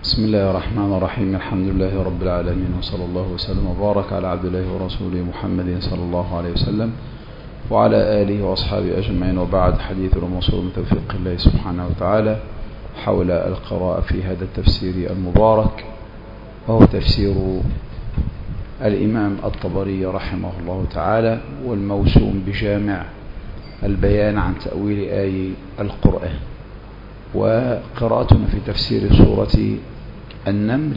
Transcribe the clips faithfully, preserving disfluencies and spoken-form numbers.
بسم الله الرحمن الرحيم. الحمد لله رب العالمين، وصلى الله وسلم وبارك على عبد الله ورسوله محمد صلى الله عليه وسلم وعلى آله وأصحابه أجمعين، وبعد. حديث الموصول من توفيق الله سبحانه وتعالى حول القراءة في هذا التفسير المبارك، وهو تفسير الإمام الطبري رحمه الله تعالى، والموسوم بجامع البيان عن تأويل آي القرآن. وقراءتنا في تفسير سورة النمل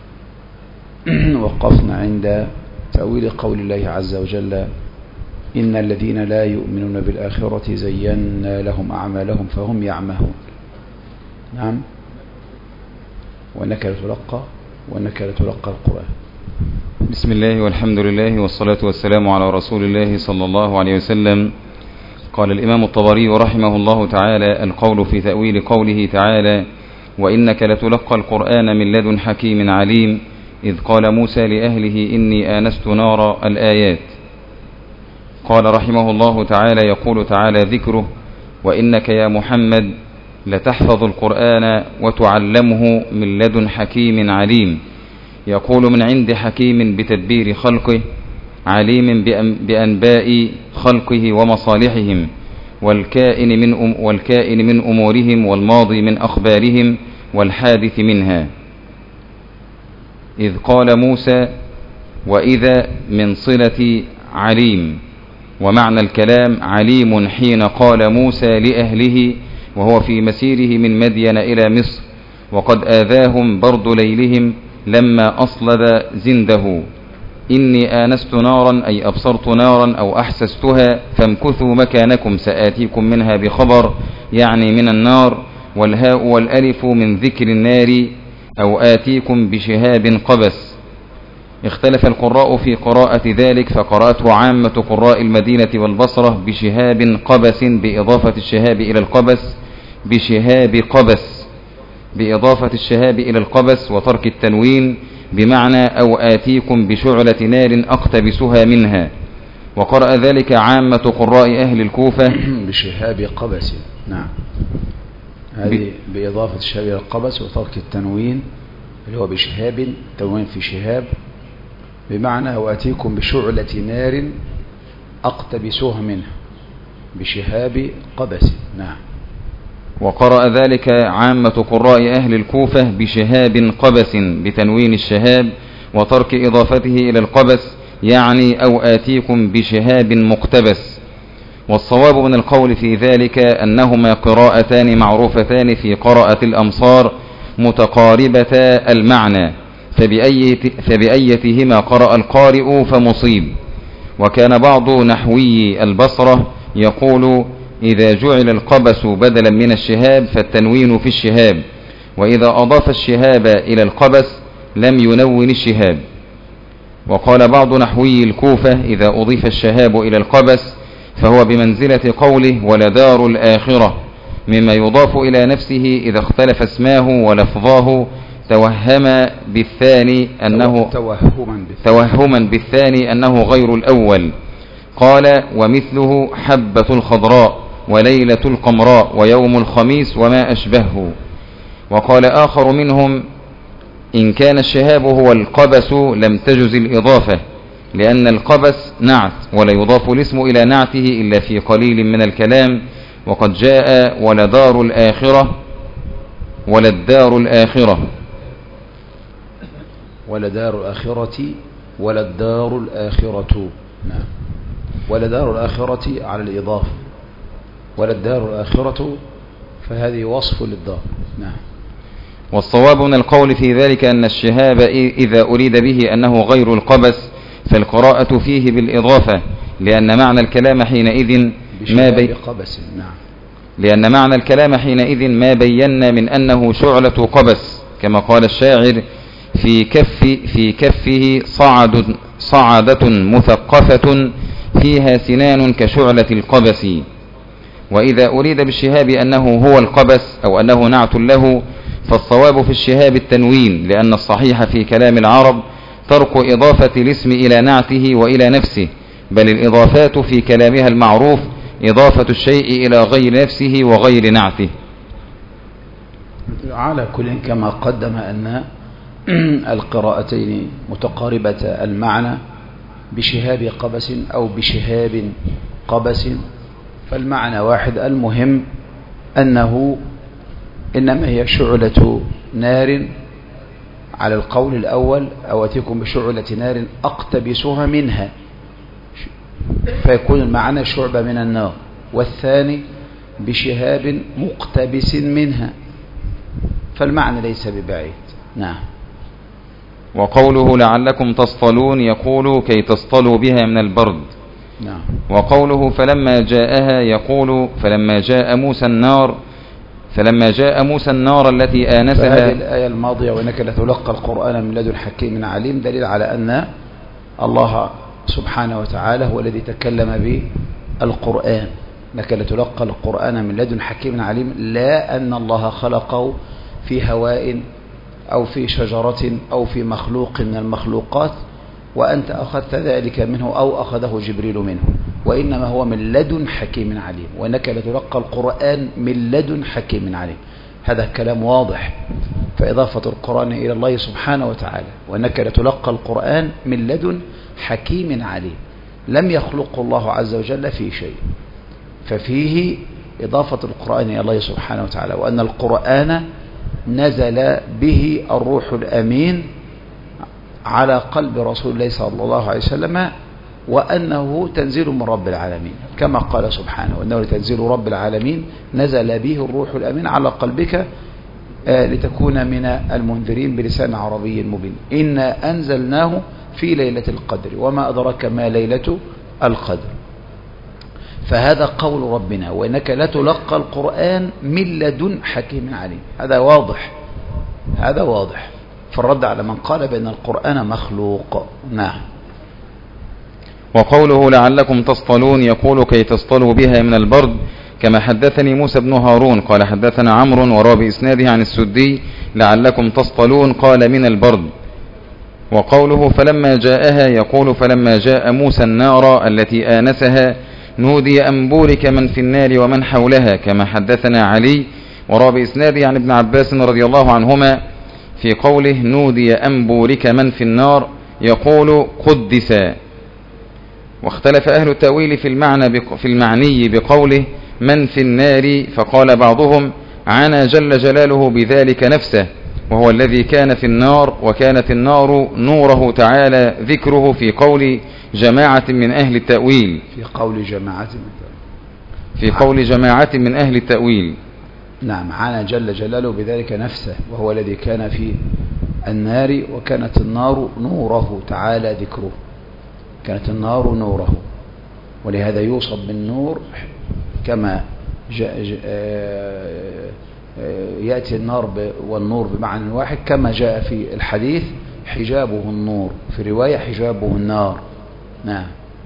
وقفنا عند تأويل قول الله عز وجل: إن الذين لا يؤمنون بالآخرة زينا لهم أعمالهم فهم يعمهون. نعم. وأنك لتلقى وأنك لتلقى القرآن. بسم الله والحمد لله والصلاة والسلام على رسول الله صلى الله عليه وسلم. قال الإمام الطبري رحمه الله تعالى: القول في تأويل قوله تعالى: وإنك لتلقى القرآن من لدن حكيم عليم، إذ قال موسى لأهله إني آنست نارا. الآيات. قال رحمه الله تعالى: يقول تعالى ذكره: وإنك يا محمد لتحفظ القرآن وتعلمه من لدن حكيم عليم. يقول من عند حكيم بتدبير خلقه، عليم بأنباء خلقه ومصالحهم، والكائن من, أم والكائن من أمورهم، والماضي من أخبارهم، والحادث منها. إذ قال موسى وإذا من صلة عليم، ومعنى الكلام عليم حين قال موسى لأهله وهو في مسيره من مدين إلى مصر، وقد آذاهم برد ليلهم لما أصلب زنده: إني آنست نارا، أي أبصرت نارا أو أحسستها، فامكثوا مكانكم سآتيكم منها بخبر، يعني من النار. والهاء والألف من ذكر النار، أو آتيكم بشهاب قبس. اختلف القراء في قراءة ذلك، فقرأته عامة قراء المدينة والبصرة بشهاب قبس بإضافة الشهاب إلى القبس بشهاب قبس بإضافة الشهاب إلى القبس وترك التنوين، بمعنى أو آتيكم بشعلة نار أقتبسها منها. وقرأ ذلك عامة قراء أهل الكوفة بشهاب قبس. نعم، هذه بإضافة الشهاب إلى القبس وترك التنوين اللي هو بشهاب، تنوين في شهاب، بمعنى أو آتيكم بشعلة نار أقتبسها منها بشهاب قبس. نعم. وقرأ ذلك عامة قراء أهل الكوفة بشهاب قبس بتنوين الشهاب وترك إضافته إلى القبس، يعني أو آتيكم بشهاب مقتبس. والصواب من القول في ذلك أنهما قراءتان معروفتان في قراءة الأمصار متقاربتا المعنى، فبأيتهما قرأ القارئ فمصيب. وكان بعض نحوي البصرة يقول: إذا جعل القبس بدلا من الشهاب فالتنوين في الشهاب، وإذا أضاف الشهاب إلى القبس لم ينون الشهاب. وقال بعض نحوي الكوفة: إذا أضيف الشهاب إلى القبس فهو بمنزلة قوله ولدار الآخرة، مما يضاف إلى نفسه إذا اختلف اسماه ولفظاه، توهما بالثاني أنه توهما بالثاني أنه غير الأول. قال: ومثله حبة الخضراء وليلة القمراء ويوم الخميس وما أشبهه. وقال آخر منهم: إن كان الشهاب هو القبس لم تجز الإضافة، لأن القبس نعت ولا يضاف الاسم إلى نعته إلا في قليل من الكلام. وقد جاء ولدار الآخرة ولدار الآخرة ولدار الآخرة ولدار الآخرة. نعم. ولدار الآخرة على الإضافة، ولدار الآخرة فهذه وصف للدار. نعم. والصواب من القول في ذلك أن الشهاب إذا أريد به أنه غير القبس فالقراءة فيه بالإضافة، لأن معنى الكلام حينئذ ما بي... قبس. نعم. لأن معنى الكلام حينئذ ما بينا من أنه شعلة قبس، كما قال الشاعر: في كف في كفه صعد صعدة مثقفة فيها سنان كشعلة القبس. وإذا أريد بالشهاب أنه هو القبس أو أنه نعت له فالصواب في الشهاب التنوين، لأن الصحيح في كلام العرب ترك إضافة الاسم إلى نعته وإلى نفسه، بل الإضافات في كلامها المعروف إضافة الشيء إلى غير نفسه وغير نعته. على كل كما قدم أن القراءتين متقاربة المعنى بشهاب قبس أو بشهاب قبس فالمعنى واحد. المهم أنه إنما هي شعلة نار على القول الأول، أو أتيكم بشعلة نار أقتبسها منها، فيكون المعنى شعبة من النار، والثاني بشهاب مقتبس منها، فالمعنى ليس ببعيد. نعم. وقوله لعلكم تصطلون يقول كي تصطلوا بها من البرد. نعم. وقوله فلما جاءها يقول فلما جاء موسى النار فلما جاء موسى النار التي آنسها. فهذه الآية الماضية وإنك لتلقى القرآن من لدن حكيم عليم دليل على أن الله سبحانه وتعالى هو الذي تكلم بالقرآن، إنك لتلقى القرآن من لدن حكيم عليم، لا أن الله خلقه في هواء أو في شجرة أو في مخلوق من المخلوقات وأنت أخذت ذلك منه أو أخذه جبريل منه، وإنما هو من لدن حكيم عليم، وإنك لتلقى القرآن من لدن حكيم عليم. هذا كلام واضح. فإضافة القرآن إلى الله سبحانه وتعالى وإنك لتلقى القرآن من لدن حكيم عليم، لم يخلق الله عز وجل في شيء، ففيه إضافة القرآن إلى الله سبحانه وتعالى، وأن القرآن نزل به الروح الأمين على قلب رسول الله صلى الله عليه وسلم، وأنه تنزيل من رب العالمين كما قال سبحانه وأنه تنزيل رب العالمين نزل به الروح الأمين على قلبك لتكون من المنذرين بلسان عربي مبين. إنا أنزلناه في ليلة القدر وما أدرك ما ليلة القدر. فهذا قول ربنا وإنك لتلقى القرآن من لدن حكيم عليم. هذا واضح، هذا واضح. فالرد على من قال بأن القرآن مخلوق. نعم. وقوله لعلكم تصطلون يقول كي تصطلوا بها من البرد، كما حدثني موسى بن هارون قال حدثنا عمرو وروى بإسناده عن السدي لعلكم تصطلون قال من البرد. وقوله فلما جاءها يقول فلما جاء موسى النار التي آنسها نودي أن بورك من في النار ومن حولها، كما حدثنا علي وروى بإسناده عن ابن عباس رضي الله عنهما في قوله نودي أن بورك من في النار يقول قدسا. واختلف أهل التأويل في المعنى في المعني بقوله من في النار، فقال بعضهم عانى جل جلاله بذلك نفسه وهو الذي كان في النار، وكانت النار نوره تعالى ذكره في قول جماعة من أهل التأويل في قول جماعة في قول جماعة من أهل التأويل. نعم. عانى جل جلاله بذلك نفسه وهو الذي كان في النار، وكانت النار نوره تعالى ذكره، كانت النار نوره، ولهذا يوصف بالنور كما جاء جاء يأتي النار والنور بمعنى واحد، كما جاء في الحديث حجابه النور، في رواية حجابه النار. نعم.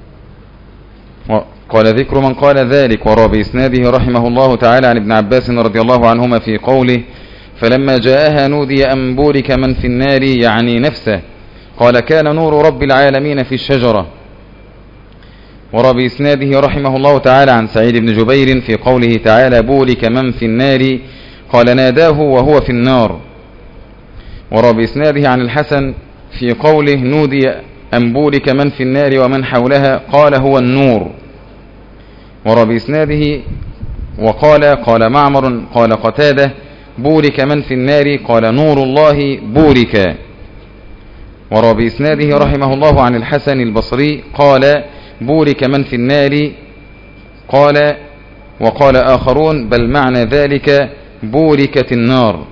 قال ذكر من قال ذلك وروى بإسناده رحمه الله تعالى عن ابن عباس رضي الله عنهما في قوله فلما جاءها نودي أن بورك من في النار يعني نفسه، قال كان نور رب العالمين في الشجرة. وروى بإسناده رحمه الله تعالى عن سعيد بن جبير في قوله تعالى بورك من في النار قال ناداه وهو في النار. وروى بإسناده عن الحسن في قوله نودي أن بورك من في النار ومن حولها قال هو النور. وروى بإسناده وقال قال معمر قال قتادة بورك من في النار قال نور الله بورك. وروى بإسناده رحمه الله عن الحسن البصري قال بورك من في النار قال وقال آخرون بل معنى ذلك بوركت النار.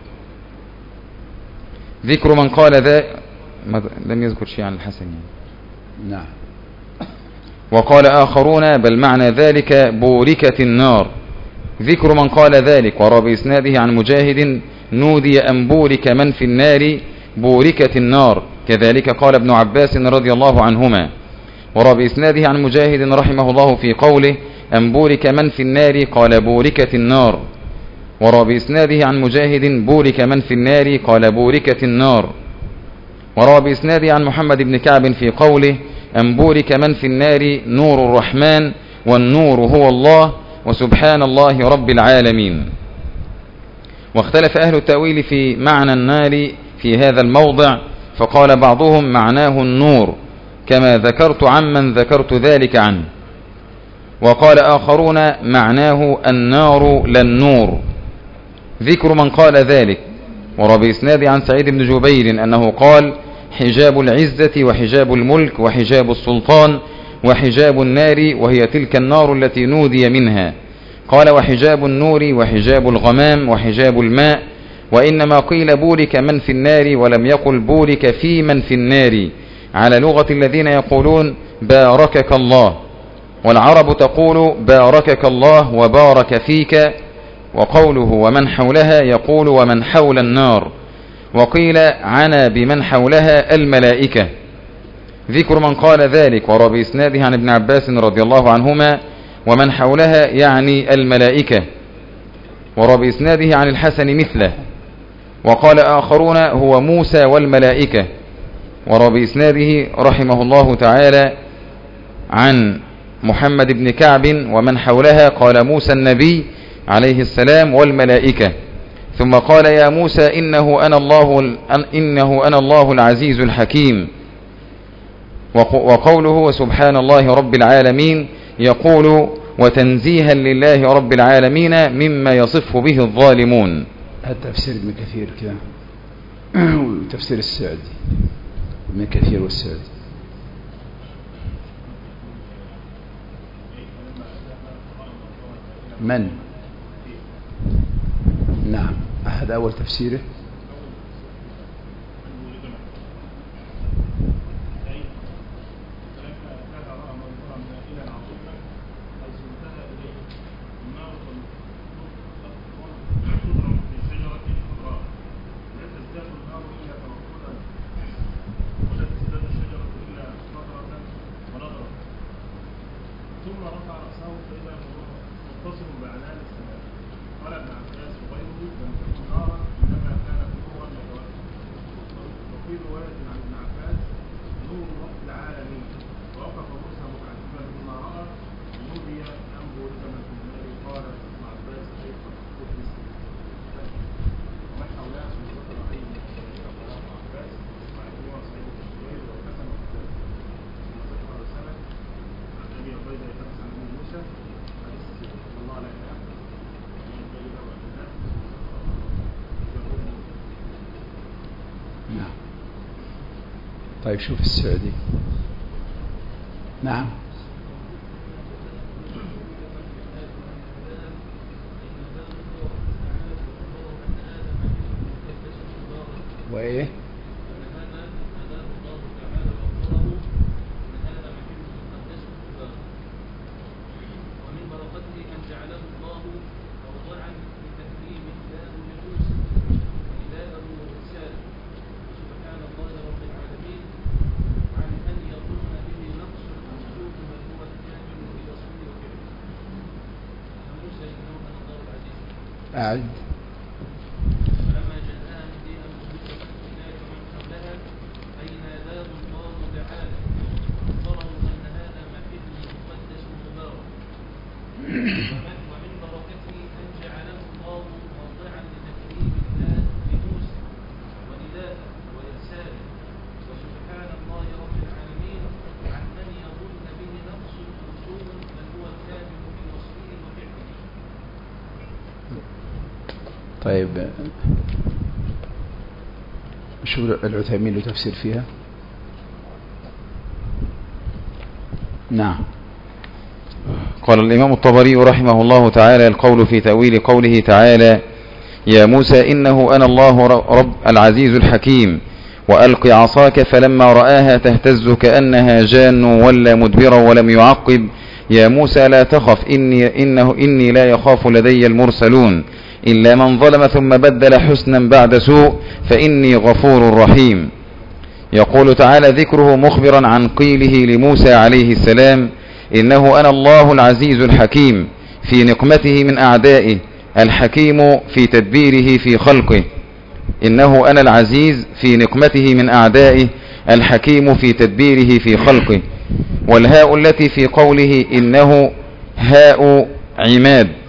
ذكر من قال ذا لم يذكر شيء عن الحسن. نعم. وقال آخرون بل معنى ذلك بوركت النار. ذكر من قال ذلك وروى بإسناده عن مجاهد نودي أن بورك من في النار بوركت النار، كذلك قال ابن عباس رضي الله عنهما. وروى بإسناده عن مجاهد رحمه الله في قوله أن بورك من في النار قال بوركت النار. وروى بإسناده عن مجاهد بورك من في النار قال بوركت النار. وروى بإسناده عن محمد بن كعب في قوله أن بورك من في النار نور الرحمن والنور هو الله وسبحان الله رب العالمين. واختلف أهل التأويل في معنى النار في هذا الموضع، فقال بعضهم معناه النور كما ذكرت عمن ذكرت ذلك عنه، وقال آخرون معناه النار لا النور. ذكر من قال ذلك وروى بإسناد عن سعيد بن جبير أنه قال حجاب العزة وحجاب الملك وحجاب السلطان وحجاب النار، وهي تلك النار التي نودي منها. قال وحجاب النور وحجاب الغمام وحجاب الماء، وإنما قيل بورك من في النار ولم يقل بورك في من في النار، على لغة الذين يقولون باركك الله، والعرب تقول باركك الله وبارك فيك، وقوله ومن حولها يقول ومن حول النار، وقيل عنا بمن حولها الملائكة. ذكر من قال ذلك وروى بإسناده عن ابن عباس رضي الله عنهما ومن حولها يعني الملائكة، وروى بإسناده عن الحسن مثله. وقال آخرون هو موسى والملائكة، وروى بإسناده رحمه الله تعالى عن محمد بن كعب ومن حولها قال موسى النبي عليه السلام والملائكة، ثم قال يا موسى إنه أنا الله, إنه أنا الله العزيز الحكيم. وقوله وسبحان الله رب العالمين يقول وتنزيها لله رب العالمين مما يصف به الظالمون. هذا تفسير ابن كثير كده وتفسير السعدي، ابن كثير والسعدي. من؟ نعم، هذا أول تفسيره. طيب شوف السعدي. نعم وإيه أعد. فلما جاءها مدينة مدركة البلاد ومن حولها أي ناداه الله تعالى أخبره أن هذا مكان مقدس مبارك، ومن بركته أن جعله الله موضعا لتكريم الله لموسى ونداءه وإرساله، وسبحان الله رب العالمين عن من يظن به نقص موصول بل هو الكامل في وصفه وفعله. طيب شو العثيمين له تفسير فيها؟ نعم. قال الإمام الطبري رحمه الله تعالى القول في تأويل قوله تعالى يا موسى إنه أنا الله رب العزيز الحكيم وألق عصاك فلما رآها تهتز كأنها جان ولا مدبرا ولم يعقب يا موسى لا تخف إني, إنه إني لا يخاف لدي المرسلون إلا من ظلم ثم بدل حسنا بعد سوء فإني غفور رحيم. يقول تعالى ذكره مخبرا عن قيله لموسى عليه السلام إنه أنا الله العزيز الحكيم في نقمته من أعدائه الحكيم في تدبيره في خلقه. إنه أنا العزيز في نقمته من أعدائه الحكيم في تدبيره في خلقه. والهاء التي في قوله إنه هاء عماد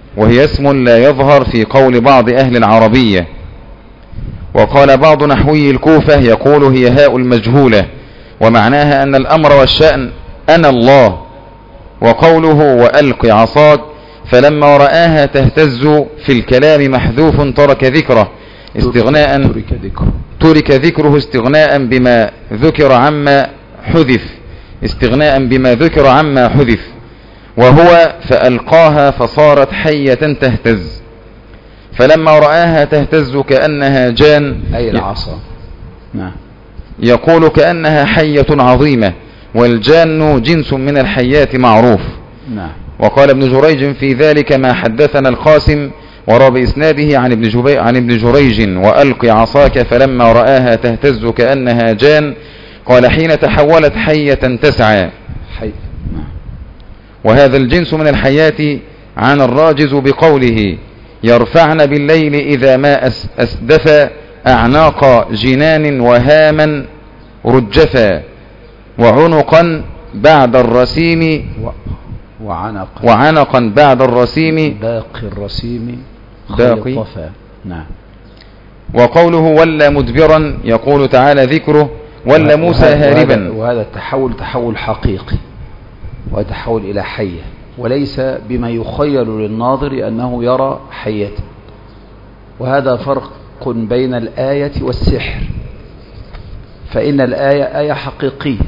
وهي اسم لا يظهر في قول بعض أهل العربية. وقال بعض نحوي الكوفة يقول هي هاء المجهولة، ومعناها أن الأمر والشأن أنا الله. وقوله وألق عصاك فلما رآها تهتز في الكلام محذوف ترك ذكره استغناء ترك ذكره ترك ذكره استغناء بما ذكر عما حذف استغناء بما ذكر عما حذف وهو فألقاها فصارت حية تهتز. فلما رآها تهتز كأنها جان أي العصا. نعم. يقول كأنها حية عظيمة، والجان جنس من الحيات معروف. نعم. وقال ابن جريج في ذلك ما حدثنا القاسم وروى بإسناده عن ابن جبي عن ابن جريج وألق عصاك فلما رآها تهتز كأنها جان قال حين تحولت حية تسعى. حي. نعم. وهذا الجنس من الحيات عن الراجز بقوله يرفعن بالليل إذا ما أسدف أعناق جنان وهاما رجفا وعنقا بعد الرسيم وعنقا وعنقا بعد الرسيم باقي الرسيم باقي. خلطفا. نعم. وقوله ولا مدبرا يقول تعالى ذكره ولا موسى هاربا. وهذا التحول تحول حقيقي وتحول إلى حية، وليس بما يخيل للناظر أنه يرى حية. وهذا فرق بين الآية والسحر، فإن الآية آية حقيقية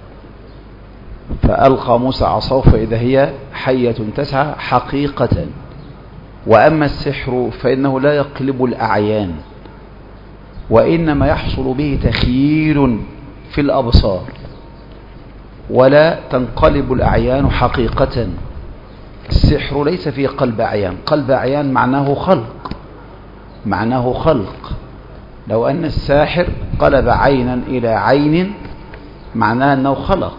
فألقى موسى عصاه فإذا هي حية تسعى حقيقة. وأما السحر فإنه لا يقلب الأعيان، وإنما يحصل به تخييل في الأبصار، ولا تنقلب الأعيان حقيقة. السحر ليس فيه قلب أعيان. قلب أعيان معناه خلق، معناه خلق. لو أن الساحر قلب عينا إلى عين معناه أنه خلق،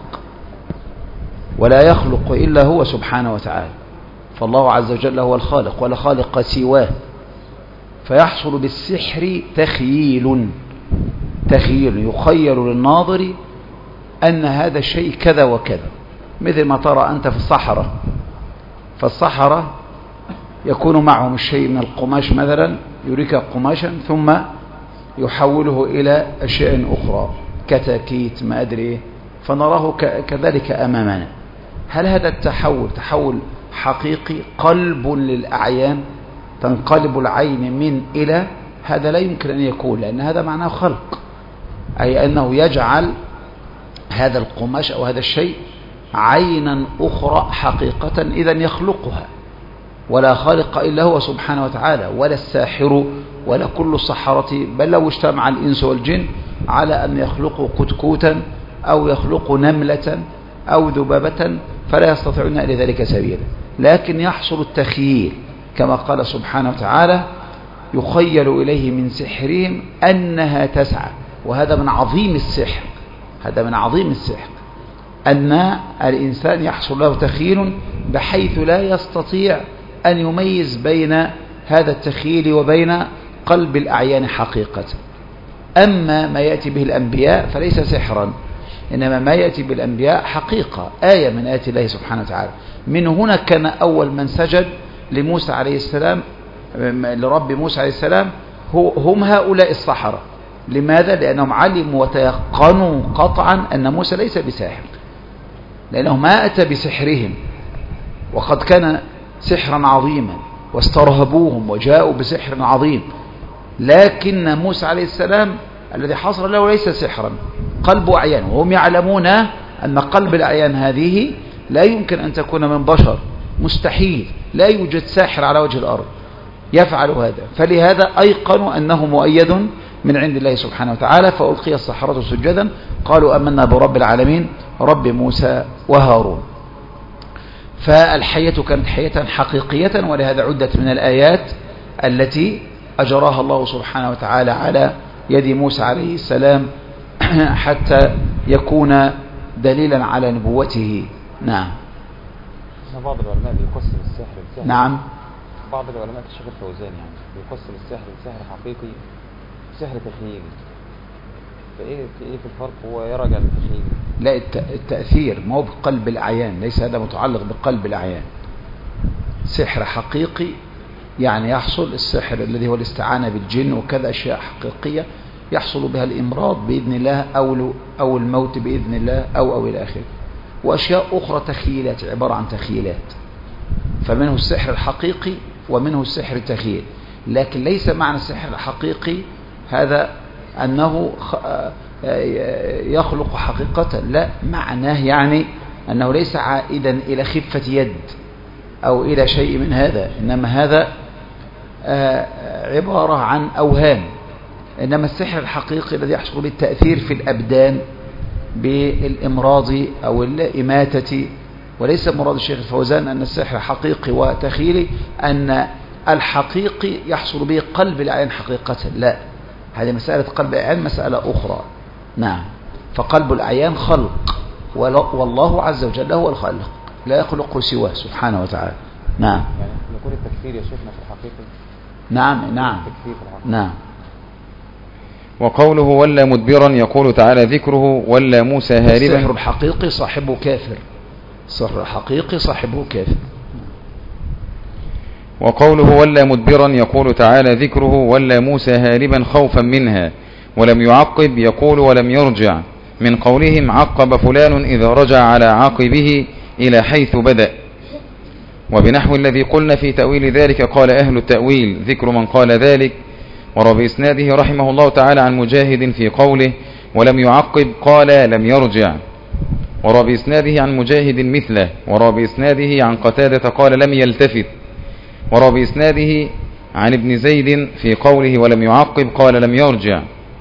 ولا يخلق إلا هو سبحانه وتعالى. فالله عز وجل هو الخالق ولا خالق سواه. فيحصل بالسحر تخييل تخييل يخيل للناظر أن هذا الشيء كذا وكذا، مثل ما ترى أنت في الصحراء. فالصحراء يكون معهم الشيء من القماش مثلا، يريك قماشا ثم يحوله إلى أشياء أخرى كتاكيت ما أدري، فنراه كذلك أمامنا. هل هذا التحول تحول حقيقي قلب للأعيان تنقلب العين من إلى؟ هذا لا يمكن أن يكون، لأن هذا معناه خلق، أي أنه يجعل هذا القماش أو هذا الشيء عينا أخرى حقيقة، إذا يخلقها، ولا خالق إلا هو سبحانه وتعالى، ولا الساحر ولا كل السحرة، بل لو اجتمع الإنس والجن على أن يخلقوا كتكوتا أو يخلقوا نملة أو ذبابة فلا يستطيعون لذلك سبيلا. لكن يحصل التخييل كما قال سبحانه وتعالى يخيل إليه من سحرهم أنها تسعى. وهذا من عظيم السحر، هذا من عظيم السحر أن الإنسان يحصل له تخيل بحيث لا يستطيع أن يميز بين هذا التخيل وبين قلب الأعيان حقيقة. أما ما يأتي به الأنبياء فليس سحرا، إنما ما يأتي بالأنبياء حقيقة، آية من آيات الله سبحانه وتعالى. من هنا كان أول من سجد لموسى عليه السلام لرب موسى عليه السلام هم هؤلاء السحرة. لماذا؟ لأنهم علموا وتيقنوا قطعا أن موسى ليس بساحر، لأنه ما أتى بسحرهم، وقد كان سحرا عظيما واسترهبوهم وجاءوا بسحر عظيم. لكن موسى عليه السلام الذي حصل له ليس سحرا، قلب أعيان، وهم يعلمون أن قلب الأعيان هذه لا يمكن أن تكون من بشر، مستحيل، لا يوجد ساحر على وجه الأرض يفعل هذا. فلهذا أيقنوا أنه مؤيد من عند الله سبحانه وتعالى. فألقي السحرة سجدا قالوا آمنا برب العالمين رب موسى وهارون. فالحية كانت حية حقيقية، ولهذا عدت من الآيات التي أجراها الله سبحانه وتعالى على يد موسى عليه السلام حتى يكون دليلا على نبوته. نعم. بعض العلماء بيقسم السحر لسحر. نعم. بعض العلماء كالشيخ الفوزان يعني بيقسم السحر لسحر حقيقي وسحر تخيلي. فايه في ايه في الفرق؟ هو يرجع للتخيل. لا، التأثير ما هو بقلب الأعيان، ليس هذا متعلق بقلب الأعيان. سحر حقيقي يعني يحصل السحر الذي هو الاستعانة بالجن وكذا أشياء حقيقية يحصل بها الإمراض بإذن الله أو أو الموت بإذن الله أو أو إلى آخره، وأشياء أخرى تخيلات عبارة عن تخيلات. فمنه السحر الحقيقي ومنه السحر التخيل، لكن ليس معنى السحر الحقيقي هذا أنه يخلق حقيقة، لا، معناه يعني أنه ليس عائدا إلى خفة يد أو إلى شيء من هذا، إنما هذا عبارة عن أوهام. إنما السحر الحقيقي الذي يحصل بالتأثير في الأبدان بالإمراض أو الإماتة، وليس مراد الشيخ الفوزان أن السحر حقيقي وتخيلي أن الحقيقي يحصل به قلب العين حقيقة، لا، هذه مسألة قلب العين مسألة أخرى. نعم، فقلب الأعيان خلق، والله عز وجل هو الخالق، لا يخلق سواه سبحانه وتعالى. نعم. يعني نقول التكفير يا شيخنا في الحقيقة. نعم نعم نعم. وقوله ولا مدبرا يقول تعالى ذكره ولا موسى هاربا. السحر الحقيقي صاحبه كافر، السحر الحقيقي صاحبه كافر. وقوله ولا مدبرا يقول تعالى ذكره ولا موسى هاربا خوفا منها، ولم يعقب يقول ولم يرجع، من قولهم عقب فلان إذا رجع على عاقبه إلى حيث بدأ. وبنحو الذي قلنا في تأويل ذلك قال أهل التأويل ذكر من قال ذلك. وروى بإسناده رحمه الله تعالى عن مجاهد في قوله ولم يعقب قال لم يرجع، وروى بإسناده عن مجاهد مثله. وروى بإسناده عن قتادة قال لم يلتفت. وروى بإسناده عن ابن زيد في قوله ولم يعقب قال لم يرجع.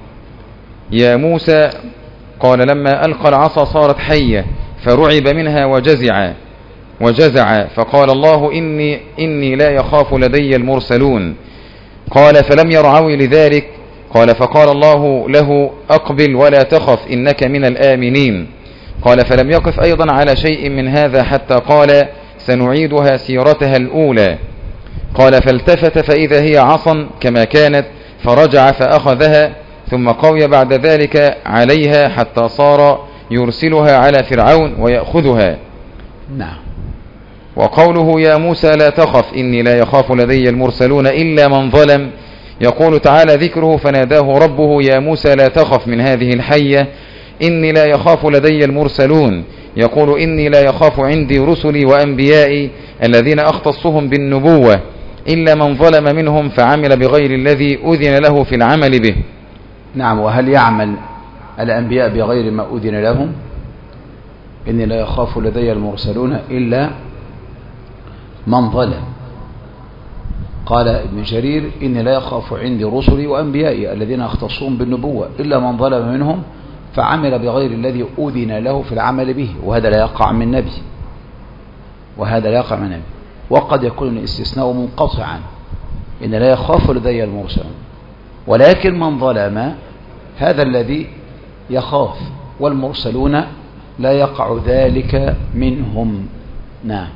يا موسى قال لما ألقى العصا صارت حية فرعب منها وجزع وجزع فقال الله إني, إني لا يخاف لدي المرسلون. قال فلم يرعوي لذلك. قال فقال الله له أقبل ولا تخف إنك من الآمنين. قال فلم يقف أيضا على شيء من هذا حتى قال سنعيدها سيرتها الأولى. قال فالتفت فإذا هي عصا كما كانت فرجع فأخذها ثم قوي بعد ذلك عليها حتى صار يرسلها على فرعون ويأخذها. نعم. وقوله يا موسى لا تخف إني لا يخاف لدي المرسلون إلا من ظلم يقول تعالى ذكره فناداه ربه يا موسى لا تخف من هذه الحية إني لا يخاف لدي المرسلون. يقول إني لا يخاف عندي رسلي وأنبيائي الذين أختصهم بالنبوة إلا من ظلم منهم فعمل بغير الذي أذن له في العمل به. نعم. وهل يعمل الأنبياء بغير ما أذن لهم؟ إني لا يخاف لدي المرسلون إلا من ظلم. قال ابن جرير إني لا يخاف عندي رسلي وأنبيائي الذين أختصهم بالنبوة إلا من ظلم منهم فعمل بغير الذي أذن له في العمل به، وهذا لا يقع من نبي، وهذا لا يقع من نبي. وقد يكون الاستثناء منقطعا إن لا يخاف لدي المرسلون، ولكن من ظلم هذا الذي يخاف، والمرسلون لا يقع ذلك منهم. نعم.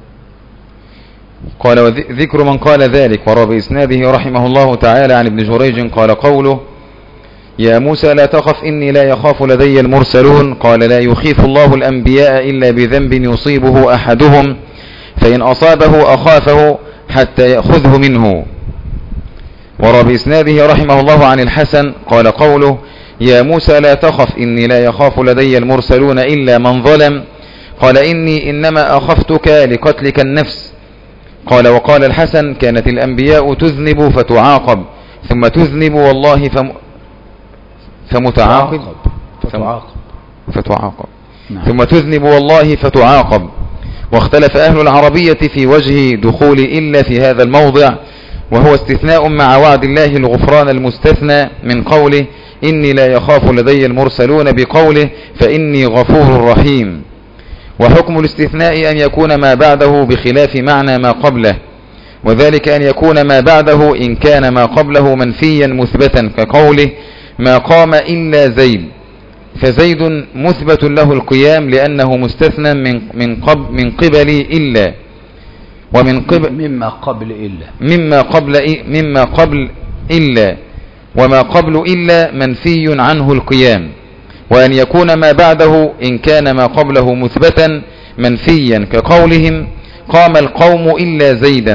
قال وذكر من قال ذلك. وروى بإسناده رحمه الله تعالى عن ابن جريج قال قوله يا موسى لا تخف إني لا يخاف لدي المرسلون قال لا يخيف الله الأنبياء إلا بذنب يصيبه أحدهم فإن أصابه أخافه حتى يأخذه منه. وروى بإسناده رحمه الله عن الحسن قال قوله يا موسى لا تخف إني لا يخاف لدي المرسلون إلا من ظلم قال إني إنما أخفتك لقتلك النفس. قال وقال الحسن كانت الأنبياء تذنب فتعاقب ثم تذنب والله فم... فمتعاقب فتعاقب فتعاقب نعم. ثم تذنب والله فتعاقب. واختلف أهل العربية في وجه دخول إلا في هذا الموضع، وهو استثناء مع وعد الله الغفران المستثنى من قوله إني لا يخاف لدي المرسلون بقوله فإني غفور رحيم. وحكم الاستثناء أن يكون ما بعده بخلاف معنى ما قبله، وذلك أن يكون ما بعده إن كان ما قبله منفيا مثبتا كقوله ما قام إلا زيد، فزيد مثبت له القيام لأنه مستثنى من من قبل من قبل إلا، ومن قبل مما قبل إلا مما قبل مما قبل إلا وما قبل إلا منفي عنه القيام. وأن يكون ما بعده إن كان ما قبله مثبتا منفيا كقولهم قام القوم إلا زيدا،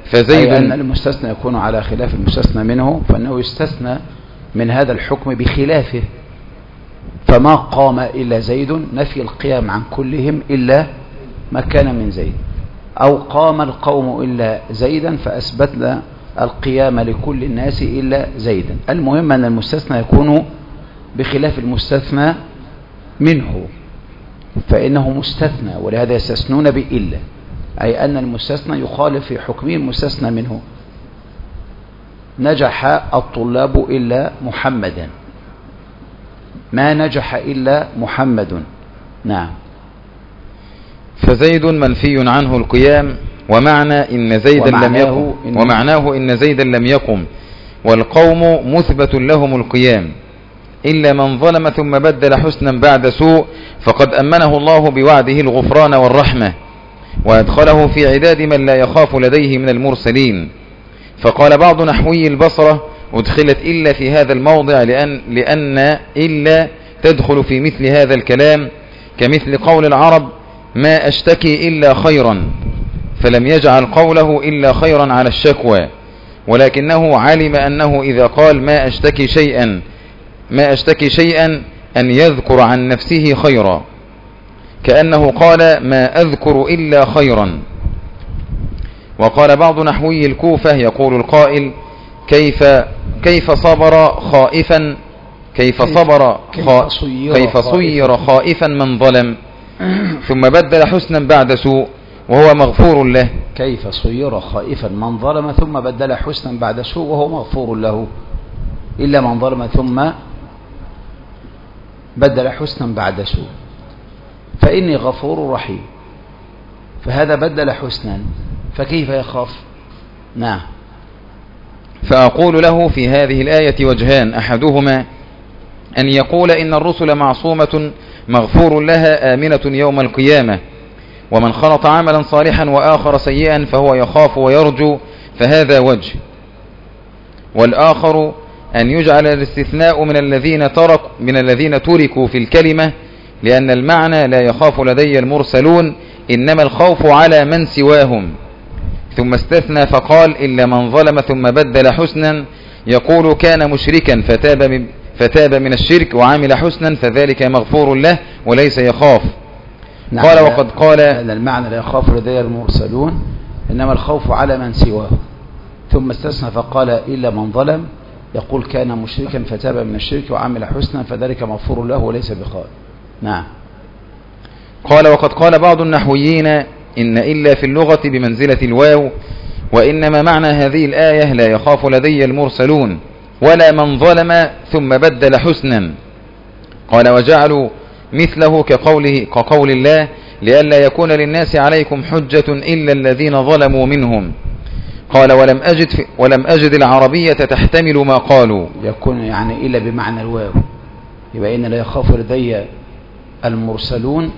فزيد أي أن المستثنى يكون على خلاف المستثنى منه، فإنه يستثنى من هذا الحكم بخلافه. فما قام إلا زيد، نفي القيام عن كلهم إلا ما كان من زيد، أو قام القوم إلا زيدا فأثبتنا القيام لكل الناس إلا زيدا. المهم أن المستثنى يكون بخلاف المستثنى منه، فإنه مستثنى، ولهذا يستثنون بإلا، أي أن المستثنى يخالف في حكمه المستثنى منه. نجح الطلاب إلا محمدا، ما نجح إلا محمد. نعم. فزيد منفي عنه القيام، ومعنى إن زيدا لم يقم إن ومعناه إن زيدا لم يقم، والقوم مثبت لهم القيام إلا من ظلم ثم بدل حسنا بعد سوء، فقد أمنه الله بوعده الغفران والرحمة، وأدخله في عداد من لا يخاف لديه من المرسلين. فقال بعض نحوي البصرة: أدخلت إلا في هذا الموضع لأن, لأن إلا تدخل في مثل هذا الكلام، كمثل قول العرب: ما أشتكي إلا خيرا، فلم يجعل قوله إلا خيرا على الشكوى، ولكنه علم أنه إذا قال ما أشتكي شيئا ما أشتكي شيئا أن يذكر عن نفسه خيرا، كأنه قال ما أذكر إلا خيرا. وقال بعض نحوي الكوفة: يقول القائل: كيف كيف صبر خائفا كيف صبر خا كيف صير خائفا من ظلم ثم بدل حسنا بعد سوء وهو مغفور له. كيف صير خائفا من ظلم ثم بدل حسنا بعد سوء وهو مغفور له، إلا من ظلم ثم بدل حسنا بعد سوء، فإني غفور رحيم، فهذا بدل حسنا، فكيف يخاف؟ نعم. فأقول له في هذه الآية وجهان: أحدهما أن يقول إن الرسل معصومة مغفور لها آمنة يوم القيامة، ومن خلط عملا صالحا وآخر سيئا فهو يخاف ويرجو، فهذا وجه. والآخر أن يجعل الاستثناء من الذين ترك من الذين تركوا في الكلمة، لأن المعنى لا يخاف لدي المرسلون، إنما الخوف على من سواهم، ثم استثنى فقال إلا من ظلم ثم بدل حسنا، يقول كان مشركا فتاب من, فتاب من الشرك وعمل حسنا فذلك مغفور له وليس يخاف. نعم. قال وقد قال أن المعنى لا يخاف لدي المرسلون إنما الخوف على من سواه، ثم استثنى فقال إلا من ظلم، يقول كان مشركا فتاب من الشرك وعمل حسنا فذلك مغفور له وليس بخائف. نعم. قال وقد قال بعض النحويين إن إلا في اللغة بمنزلة الواو، وإنما معنى هذه الآية لا يخاف لدي المرسلون ولا من ظلم ثم بدل حسنا. قال وجعلوا مثله كقوله كقول الله لئلا يكون للناس عليكم حجة إلا الذين ظلموا منهم. قال ولم أجد, في ولم أجد العربية تحتمل ما قالوا. يكون يعني إلا بمعنى الواو، يبقى إن لا يخاف لدي المرسلون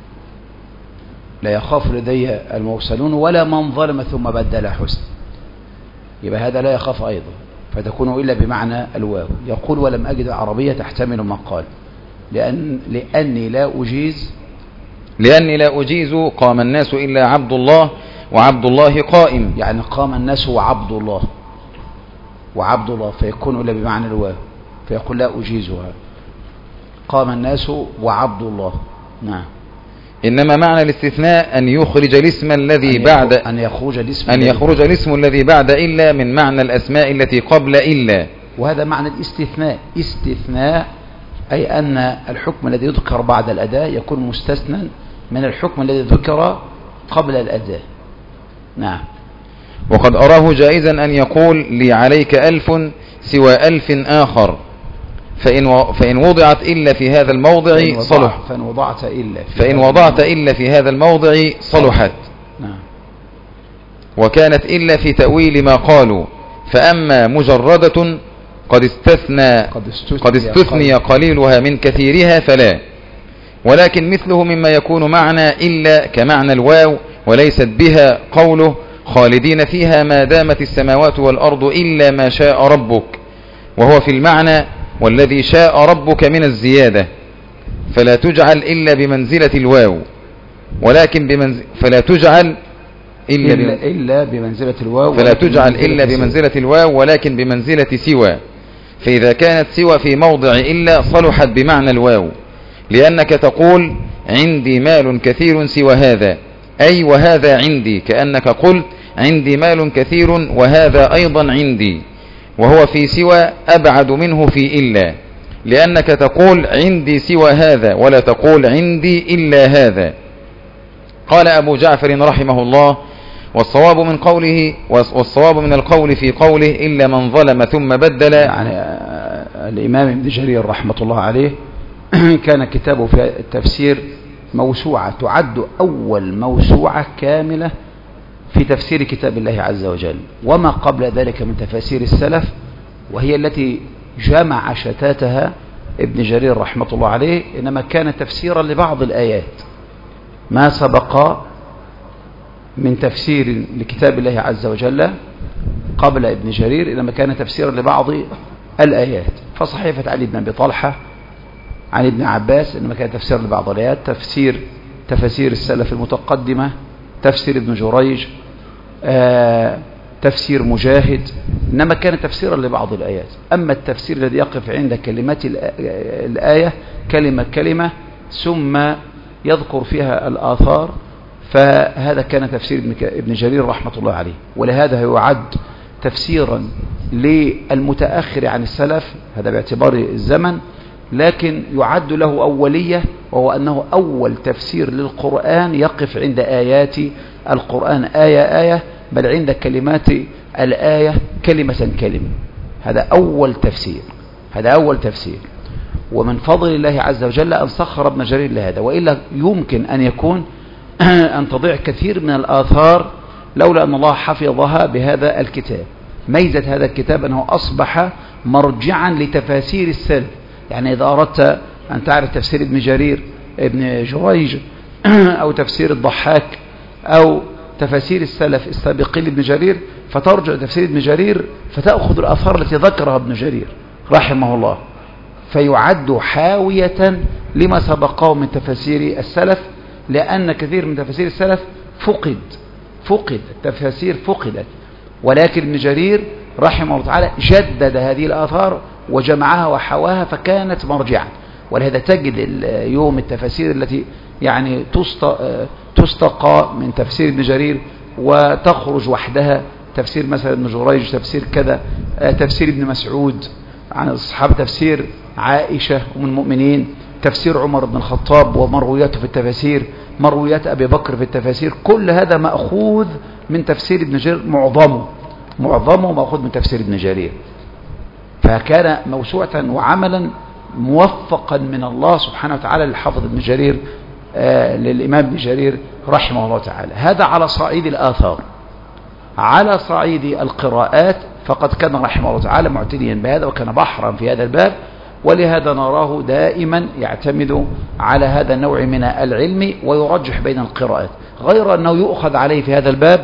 لا يخاف لدي المرسلون ولا من ظلم ثم بدل حسن، يبقى هذا لا يخاف أيضا، فتكون إلا بمعنى الواو. يقول ولم أجد العربية تحتمل ما قال، لأن لأني لا أجيز لأني لا أجيز قام الناس إلا عبد الله وعبد الله قائم، يعني قام الناس وعبد الله وعبد الله، فيكون إلا بمعنى الواو، فيقول لا أجيزها، قام الناس وعبد الله. نعم. إنما معنى الاستثناء أن يخرج الاسم الذي أن بعد أن يخرج الاسم أن يخرج الاسم الذي بعد إلا من معنى الأسماء التي قبل إلا، وهذا معنى الاستثناء. استثناء أي أن الحكم الذي يذكر بعد الأداة يكون مستثنى من الحكم الذي ذكر قبل الأداة. نعم. وقد أراه جائزا أن يقول لي عليك ألف سوى ألف آخر، فإن فإن وضعت إلا في هذا الموضع صلح فإن وضعت إلا في فإن وضعت إلا في هذا الموضع صلحت. نعم. وكانت إلا في تأويل ما قالوا، فأما مجردة قد استثنى قد استثني قليلها من كثيرها فلا، ولكن مثله مما يكون معنى إلا كمعنى الواو، وليست بها قوله خالدين فيها ما دامت السماوات والأرض إلا ما شاء ربك، وهو في المعنى والذي شاء ربك من الزيادة، فلا تجعل إلا بمنزلة الواو، ولكن بمنزل فلا تجعل إلا, إلا, إلا بمنزلة الواو، فلا تجعل إلا بمنزلة الواو ولكن بمنزلة سوى. فإذا كانت سوى في موضع إلا صلحت بمعنى الواو، لأنك تقول عندي مال كثير سوى هذا، أي وهذا عندي، كأنك قلت عندي مال كثير وهذا أيضا عندي، وهو في سوى أبعد منه في إلا، لأنك تقول عندي سوى هذا ولا تقول عندي إلا هذا. قال أبو جعفر رحمه الله: والصواب من قوله والصواب من القول في قوله إلا من ظلم ثم بدل. يعني الإمام ابن جرير رحمة الله عليه كان كتابه في التفسير موسوعة، تعد أول موسوعة كاملة في تفسير كتاب الله عز وجل، وما قبل ذلك من تفاسير السلف، وهي التي جمع شتاتها ابن جرير رحمة الله عليه، إنما كان تفسيرا لبعض الآيات. ما سبق من تفسير لكتاب الله عز وجل قبل ابن جرير إنما كان تفسيرا لبعض الآيات. فصحيفة علي بن أبي طلحة عن ابن عباس إنما كان تفسير لبعض الآيات، تفسير تفسير السلف المتقدمة، تفسير ابن جريج، آه تفسير مجاهد، إنما كان تفسيرا لبعض الآيات. أما التفسير الذي يقف عند كلمات الآية كلمة كلمة ثم يذكر فيها الآثار، فهذا كان تفسير ابن جرير رحمة الله عليه، ولهذا يعد تفسيرا للمتأخر عن السلف، هذا باعتبار الزمن، لكن يعد له أولية، وهو أنه أول تفسير للقرآن يقف عند آيات القرآن آية آية، بل عند كلمات الآية كلمة كلمة. هذا أول تفسير، هذا أول تفسير. ومن فضل الله عز وجل أن سخر ابن جرير لهذا، وإلا يمكن أن يكون أن تضيع كثير من الآثار لولا أن الله حفظها بهذا الكتاب. ميزة هذا الكتاب أنه أصبح مرجعا لتفاسير السلف. يعني إذا أردت أن تعرف تفسير ابن جرير ابن جريج أو تفسير الضحاك أو تفاسير السلف السابقين لابن جرير، فترجع تفسير ابن جرير فتأخذ الآثار التي ذكرها ابن جرير رحمه الله، فيعد حاوية لما سبقه من تفاسير السلف، لأن كثير من تفاسير السلف فقد فقد التفاسير فقدت، ولكن ابن جرير رحمه الله تعالى جدد هذه الآثار وجمعها وحواها فكانت مرجعا. ولهذا تجد اليوم التفاسير التي يعني تستقى من تفسير ابن جرير وتخرج وحدها، تفسير مثلا ابن جريج، تفسير كذا، تفسير ابن مسعود عن الصحابة، تفسير عائشة أم المؤمنين، تفسير عمر بن الخطاب ومروياته في التفاسير، مرويات أبي بكر في التفاسير، كل هذا مأخوذ من تفسير ابن جرير، معظمه معظمه مأخوذ من تفسير ابن جرير. فكان موسوعة وعملا موفقا من الله سبحانه وتعالى للحافظ ابن جرير آه للإمام ابن جرير رحمه الله تعالى. هذا على صعيد الآثار. على صعيد القراءات فقد كان رحمه الله تعالى معتنيا بهذا، وكان بحرا في هذا الباب، ولهذا نراه دائما يعتمد على هذا النوع من العلم ويرجح بين القراءات، غير أنه يؤخذ عليه في هذا الباب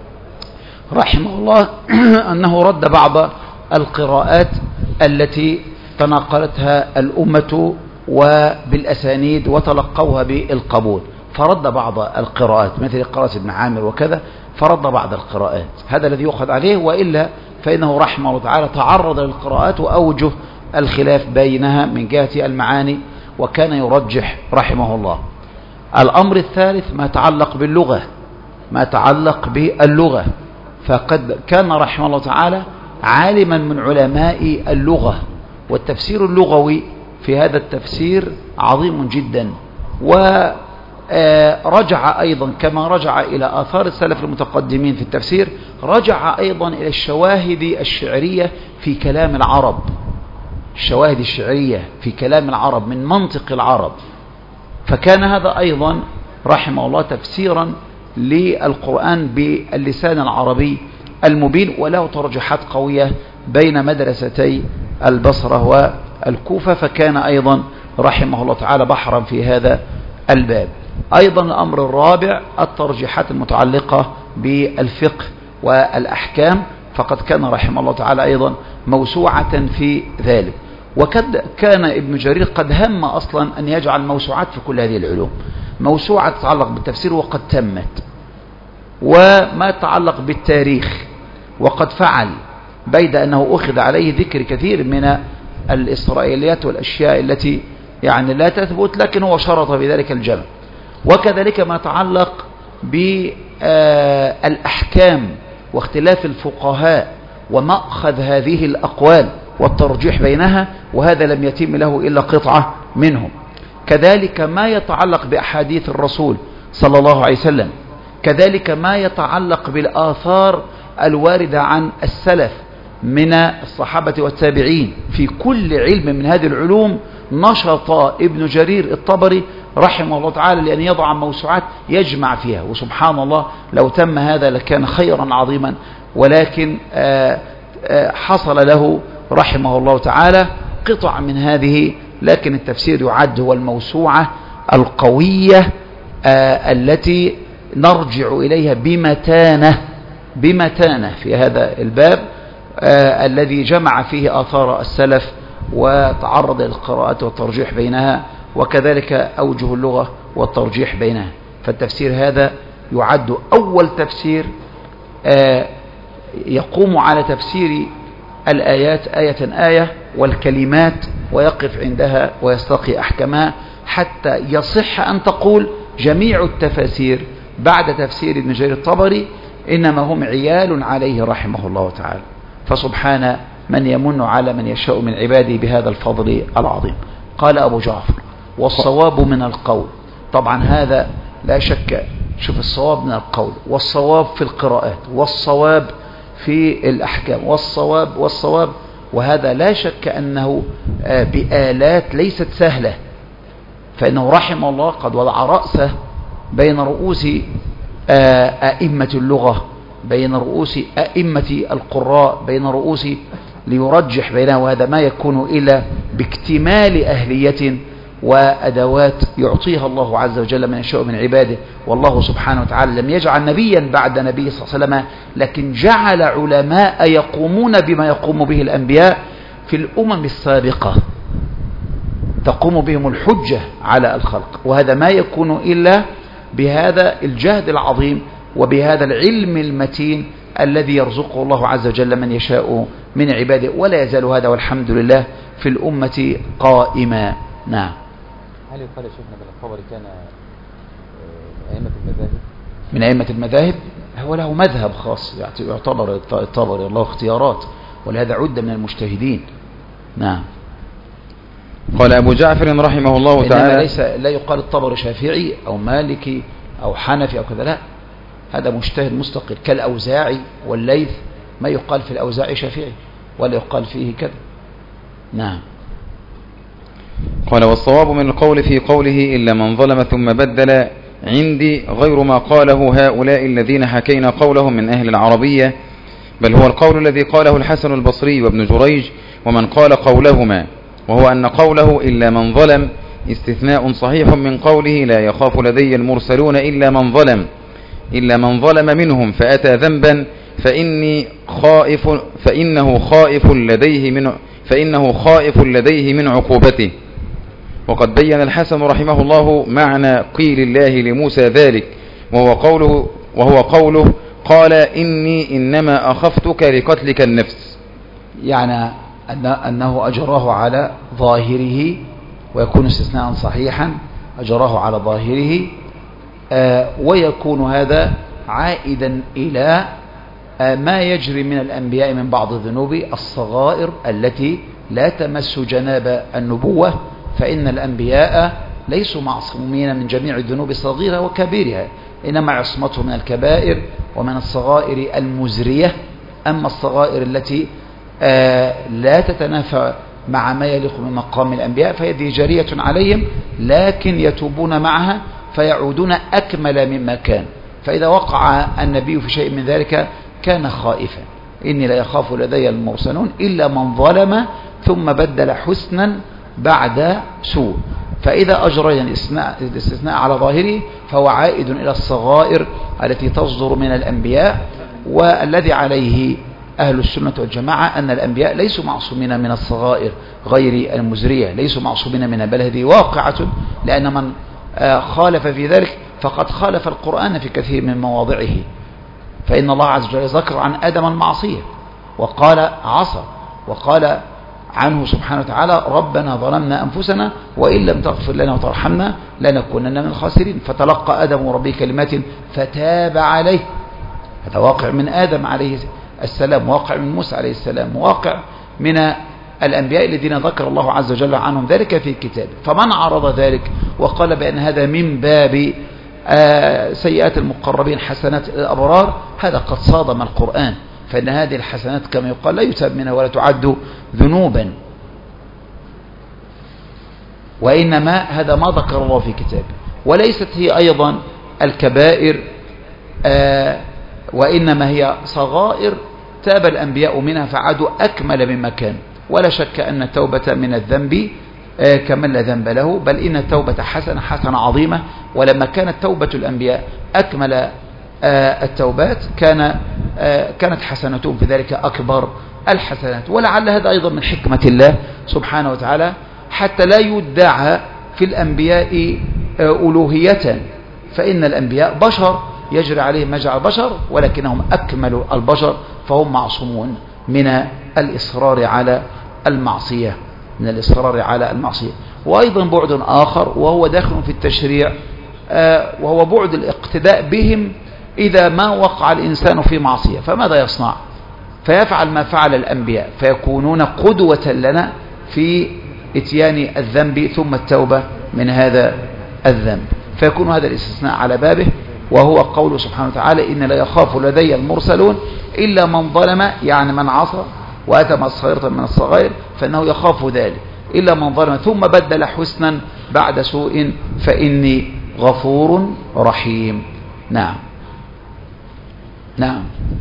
رحمه الله أنه رد بعض القراءات التي تناقلتها الأمة وبالأسانيد وتلقوها بالقبول، فرد بعض القراءات مثل قراءة ابن عامر وكذا، فرد بعض القراءات، هذا الذي يؤخذ عليه، وإلا فإنه رحمه الله تعالى تعرض للقراءات وأوجه الخلاف بينها من جهة المعاني، وكان يرجح رحمه الله. الأمر الثالث ما يتعلق باللغة، ما يتعلق باللغة، فقد كان رحمه الله تعالى عالما من علماء اللغة، والتفسير اللغوي في هذا التفسير عظيم جدا. ورجع أيضا كما رجع إلى آثار السلف المتقدمين في التفسير، رجع أيضا إلى الشواهد الشعرية في كلام العرب، الشواهد الشعرية في كلام العرب من منطق العرب، فكان هذا أيضا رحمه الله تفسيرا للقرآن باللسان العربي المبين، وله ترجحات قوية بين مدرستي البصرة والكوفة، فكان أيضا رحمه الله تعالى بحرا في هذا الباب. أيضا الأمر الرابع الترجيحات المتعلقة بالفقه والأحكام، فقد كان رحمه الله تعالى أيضا موسوعة في ذلك. وقد كان ابن جرير قد هم أصلا أن يجعل موسوعات في كل هذه العلوم، موسوعة تتعلق بالتفسير، وقد تمت وما يتعلق بالتاريخ، وقد فعل بيد أنه أخذ عليه ذكر كثير من الإسرائيليات والأشياء التي يعني لا تثبت، لكن هو شرط بذلك الجمع. وكذلك ما يتعلق بالأحكام واختلاف الفقهاء ومأخذ هذه الأقوال والترجيح بينها، وهذا لم يتم له إلا قطعة منهم. كذلك ما يتعلق بأحاديث الرسول صلى الله عليه وسلم، كذلك ما يتعلق بالآثار الواردة عن السلف من الصحابة والتابعين في كل علم من هذه العلوم. نشط ابن جرير الطبري رحمه الله تعالى لأن يضع موسوعات يجمع فيها، وسبحان الله لو تم هذا لكان خيرا عظيما، ولكن آآ آآ حصل له رحمه الله تعالى قطع من هذه. لكن التفسير يعد هو الموسوعة القوية التي نرجع إليها بمتانة بمتانة في هذا الباب الذي جمع فيه آثار السلف وتعرض للقراءات والترجيح بينها، وكذلك أوجه اللغة والترجيح بينها. فالتفسير هذا يعد أول تفسير يقوم على تفسير الآيات آية آية والكلمات، ويقف عندها ويستقي أحكامها، حتى يصح أن تقول جميع التفاسير بعد تفسير ابن جرير الطبري إنما هم عيال عليه رحمه الله تعالى. فسبحان من يمن على من يشاء من عباده بهذا الفضل العظيم. قال أبو جعفر: والصواب من القول. طبعا هذا لا شك، شوف الصواب من القول، والصواب في القراءات، والصواب في الأحكام، والصواب والصواب وهذا لا شك أنه بآلات ليست سهلة، فإنه رحمه الله قد وضع رأسه بين رؤوس أئمة اللغة، بين رؤوس أئمة القراء، بين رؤوس ليرجح بينها، وهذا ما يكون إلا باكتمال أهلية وأدوات يعطيها الله عز وجل من يشاء من عباده. والله سبحانه وتعالى لم يجعل نبيا بعد نبي صلى الله عليه وسلم، لكن جعل علماء يقومون بما يقوم به الأنبياء في الأمم السابقة، تقوم بهم الحجة على الخلق، وهذا ما يكون إلا بهذا الجهد العظيم وبهذا العلم المتين الذي يرزقه الله عز وجل من يشاء من عباده، ولا يزال هذا والحمد لله في الأمة قائما. نعم. هل يقال شيخنا بن الطبري كان أئمة المذاهب؟ من أئمة المذاهب، هو له مذهب خاص يعتبر الطبري، الله اختيارات، ولهذا عد من المجتهدين. نعم. قال أبو جعفر رحمه الله تعالى: ليس لا يقال الطبري شافعي أو مالكي أو حنفي أو كذا، لا، هذا مجتهد مستقل كالأوزاعي والليث، ما يقال في الأوزاعي شافعي ولا يقال فيه كذا. نعم. قال: والصواب من القول في قوله إلا من ظلم ثم بدل عندي غير ما قاله هؤلاء الذين حكينا قولهم من أهل العربية، بل هو القول الذي قاله الحسن البصري وابن جريج ومن قال قولهما، وهو أن قوله إلا من ظلم استثناء صحيح من قوله لا يخاف لدي المرسلون إلا من ظلم إلا من ظلم منهم فأتى ذنبا فإني خائف فإنه خائف لديه من فإنه خائف لديه من عقوبته. وقد بين الحسن رحمه الله معنى قيل الله لموسى ذلك، وهو قوله وهو قوله قال إني إنما أخفتك لقتلك النفس، يعني أنه أجراه على ظاهره، ويكون استثناء صحيحا أجراه على ظاهره، آه ويكون هذا عائدا إلى آه ما يجري من الأنبياء من بعض الذنوب الصغائر التي لا تمس جناب النبوة، فإن الأنبياء ليسوا معصومين من جميع الذنوب الصغيرة وكبيرها، إنما عصمتهم من الكبائر ومن الصغائر المزرية. أما الصغائر التي آه لا تتنافى مع ما يليق من مقام الأنبياء فهذه جارية عليهم، لكن يتوبون معها فيعودون أكمل مما كان. فإذا وقع النبي في شيء من ذلك كان خائفا، إني لا يخاف لدي المرسلون إلا من ظلم ثم بدل حسنا بعد سوء. فإذا أجرى الاستثناء على ظاهره فهو عائد إلى الصغائر التي تصدر من الأنبياء، والذي عليه أهل السنة والجماعة أن الأنبياء ليسوا معصومين من الصغائر غير المزرية، ليسوا معصومين منها، بل هذه واقعة، لأن من خالف في ذلك فقد خالف القرآن في كثير من مواضعه، فإن الله عز وجل ذكر عن آدم المعصية وقال عصى، وقال عنه سبحانه وتعالى ربنا ظلمنا أنفسنا وإن لم تغفر لنا وترحمنا لنكونن من الخاسرين. فتلقى آدم ربه كلمات فتاب عليه. هذا واقع من آدم عليه السلام، واقع من موسى عليه السلام، واقع من الأنبياء الذين ذكر الله عز وجل عنهم ذلك في كتابه. فمن عرض ذلك وقال بأن هذا من باب سيئات المقربين حسنات الأبرار، هذا قد صادم القرآن، فإن هذه الحسنات كما يقال لا يتاب منها ولا تعد ذنوبا، وإنما هذا ما ذكر الله في كتابه. وليست هي أيضا الكبائر آه وإنما هي صغائر تاب الأنبياء منها فعادوا أكمل مما كانوا. ولا شك أن التوبة من الذنب آه كمن لا ذنب له، بل إن التوبة حسنة حسنة عظيمة. ولما كانت توبة الأنبياء أكمل آه التوبات كان آه كانت حسنتهم في ذلك أكبر الحسنات. ولعل هذا أيضا من حكمة الله سبحانه وتعالى حتى لا يدعى في الأنبياء آه ألوهية، فإن الأنبياء بشر يجري عليهم مجرى البشر، ولكنهم أكمل البشر، فهم معصومون من الإصرار على المعصية من الإصرار على المعصية. وأيضا بعد آخر وهو داخل في التشريع آه وهو بعد الاقتداء بهم إذا ما وقع الإنسان في معصية فماذا يصنع؟ فيفعل ما فعل الأنبياء، فيكونون قدوة لنا في إتيان الذنب ثم التوبة من هذا الذنب، فيكون هذا الاستثناء على بابه، وهو قول سبحانه وتعالى إن لا يخاف لدي المرسلون إلا من ظلم، يعني من عصى وأتى مع صغيرة من الصغائر فإنه يخاف ذلك، إلا من ظلم ثم بدل حسنا بعد سوء فإني غفور رحيم. نعم نعم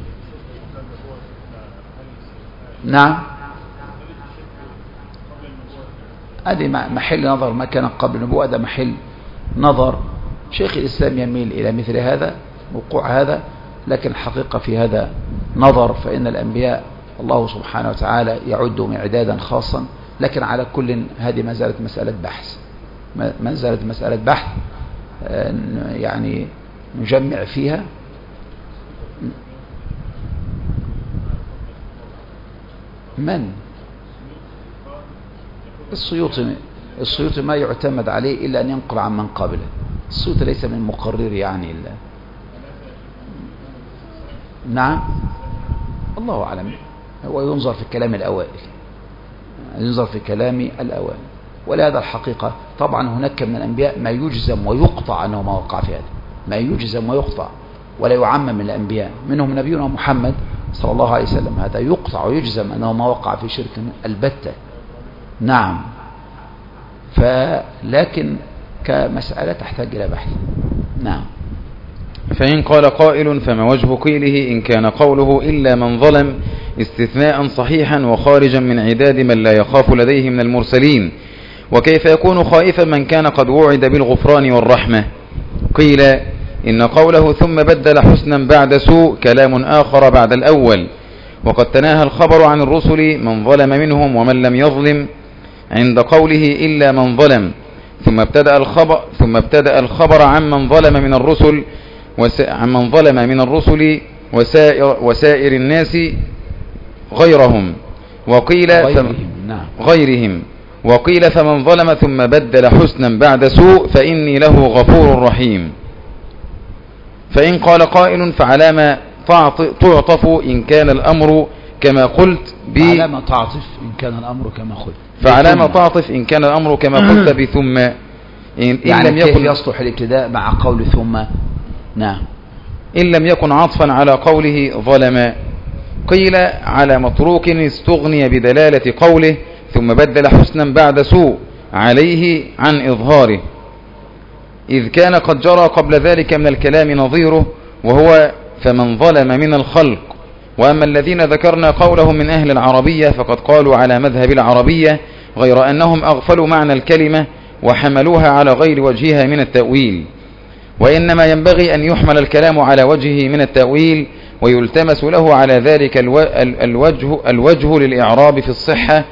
نعم هذه محل نظر. ما كان قبل النبوة هذا محل نظر. شيخ الإسلام يميل إلى مثل هذا وقوع هذا، لكن الحقيقة في هذا نظر، فإن الأنبياء الله سبحانه وتعالى يعدهم إعدادا خاصا. لكن على كل هذه ما زالت مسألة بحث ما زالت مسألة بحث يعني نجمع فيها. من السيوطي السيوطي ما يعتمد عليه إلا أن ينقل عن من قبله. السيوطي ليس من مقرر يعني إلا. نعم الله أعلم. هو ينظر في الكلام الأوائل ينظر في كلام الأوائل. ولهذا الحقيقة طبعا هناك من الأنبياء ما يجزم ويقطع أنه ما وقع في هذا، ما يجزم ويقطع ولا يعمم من الأنبياء، منهم نبينا محمد صلى الله عليه وسلم، هذا يقطع ويجزم أنه ما وقع في شرك البتة. نعم. فلكن كمسألة تحتاج إلى بحث. نعم. فإن قال قائل فما وجه قيله إن كان قوله إلا من ظلم استثناء صحيحا وخارجا من عداد من لا يخاف لديه من المرسلين، وكيف يكون خائفا من كان قد وعد بالغفران والرحمة؟ قيل إن قوله ثم بدل حسنا بعد سوء كلام آخر بعد الأول، وقد تناهى الخبر عن الرسل من ظلم منهم ومن لم يظلم عند قوله إلا من ظلم، ثم ابتدأ الخبر ثم ابتدأ الخبر عن من ظلم من الرسل عن من ظلم من الرسل وسائر, وسائر الناس غيرهم، وقيل غيرهم, نعم. غيرهم وقيل فمن ظلم ثم بدل حسنا بعد سوء فإني له غفور رحيم. فإن قال قائل فعلى ما تعطف إن كان الأمر كما قلت ب فعلى ما تعطف إن كان الأمر كما قلت فعلى ما تعطف إن كان الأمر كما قلت بثم إن, إن يعني لم كيف يكن يصلح الابتداء مع قول ثم؟ نعم. إن لم يكن عطفا على قوله ظلم. قيل على متروك استغني بدلالة قوله ثم بدل حسنا بعد سوء عليه عن إظهاره، إذ كان قد جرى قبل ذلك من الكلام نظيره وهو فمن ظلم من الخلق. وأما الذين ذكرنا قولهم من أهل العربية فقد قالوا على مذهب العربية، غير أنهم أغفلوا معنى الكلمة وحملوها على غير وجهها من التأويل، وإنما ينبغي أن يحمل الكلام على وجهه من التأويل ويلتمس له على ذلك الوجه, الوجه للإعراب في الصحة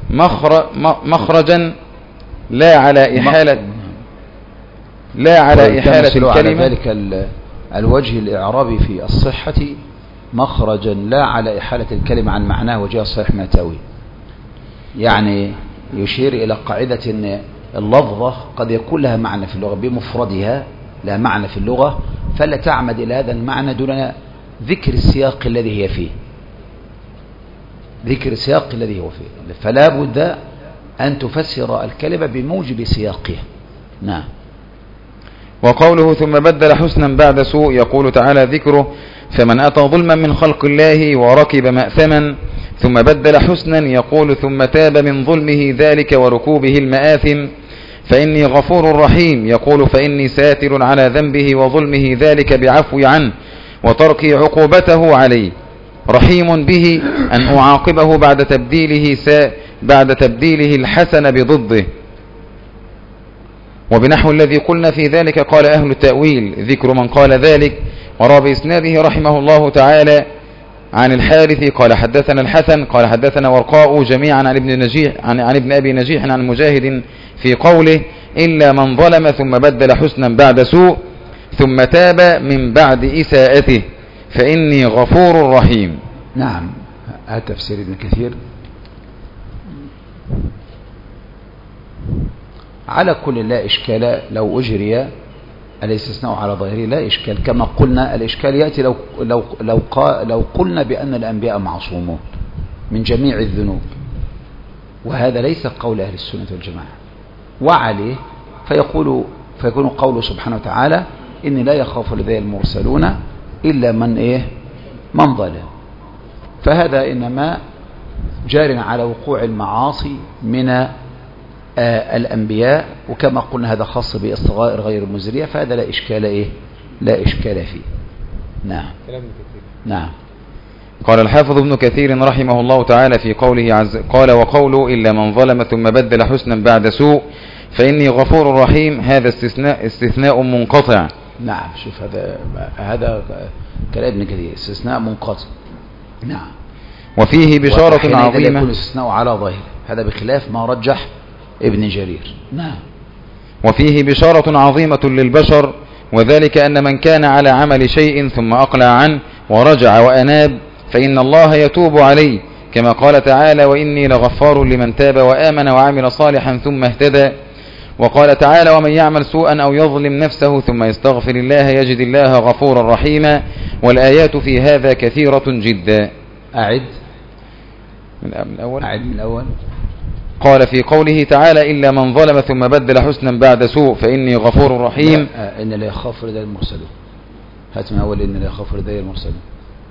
مخرجا لا على إحالة لا على إحالة الكلمة على ذلك الوجه الإعرابي في الصحة مخرجا لا على إحالة الكلمة عن معناه وجه الصحيح من التأويل. يعني يشير إلى قاعدة أن اللفظة قد يكون لها معنى في اللغة بمفردها، لها معنى في اللغة، فلا تعمد إلى هذا المعنى دون ذكر السياق الذي هي فيه، ذكر السياق الذي هو فيه، فلا بد أن تفسر الكلمة بموجب سياقها. نعم. وقوله ثم بدل حسنا بعد سوء، يقول تعالى ذكره: فمن أتى ظلما من خلق الله وركب مأثما ثم بدل حسنا، يقول ثم تاب من ظلمه ذلك وركوبه المآثم فإني غفور رحيم، يقول فإني ساتر على ذنبه وظلمه ذلك بعفو عنه وتركي عقوبته عليه، رحيم به أن أعاقبه بعد تبديله سا بعد تبديله الحسن بضده. وبنحو الذي قلنا في ذلك قال أهل التأويل ذكر من قال ذلك. وروى بإسناده رحمه الله تعالى عن الحارث قال حدثنا الحسن قال حدثنا ورقاء جميعا عن ابن نجيح عن, عن ابن أبي نجيح عن مجاهد في قوله إلا من ظلم ثم بدل حسنا بعد سوء ثم تاب من بعد إساءته فإني غفور رحيم. نعم. هذا تفسير ابن كثير. على كل لا إشكال لو أجري الاستثناء على ظاهره لا إشكال، كما قلنا الإشكال يأتي لو, لو, لو, لو قلنا بأن الأنبياء معصومون من جميع الذنوب، وهذا ليس قول أهل السنة والجماعة، وعليه فيقول فيكون قوله سبحانه وتعالى إني لا يخاف لدي المرسلون إلا من إيه من ظلم، فهذا إنما جار على وقوع المعاصي من آه الأنبياء، وكما قلنا هذا خاص بالصغائر غير المزرية، فهذا لا إشكال إيه لا إشكال فيه. نعم. نعم. قال الحافظ ابن كثير رحمه الله تعالى في قوله عز قال وقوله إلا من ظلم ثم بدل حسنا بعد سوء فإني غفور رحيم، هذا استثناء استثناء منقطع. نعم. شوف هذا هذا كلام ابن كثير استثناء منقطع. نعم. وفيه بشارة عظيمة. يكون استثناء على ظاهر، هذا بخلاف ما رجح ابن جرير. نعم. وفيه بشارة عظيمة للبشر، وذلك أن من كان على عمل شيء ثم أقلع عنه ورجع وأناب فإن الله يتوب عليه، كما قال تعالى وإني لغفار لمن تاب وآمن وعمل صالحا ثم اهتدى. وقال تعالى ومن يعمل سوءا أو يظلم نفسه ثم يستغفر الله يجد الله غفورا رحيما. والآيات في هذا كثيرة جدا. أعد من الأول. أعد من الأول. قال في قوله تعالى إلا من ظلم ثم بدل حسنا بعد سوء فإني غفور رحيم. إن لا يخاف لدي المرسلين. هات من أول إن لا يخاف لدي المرسلين.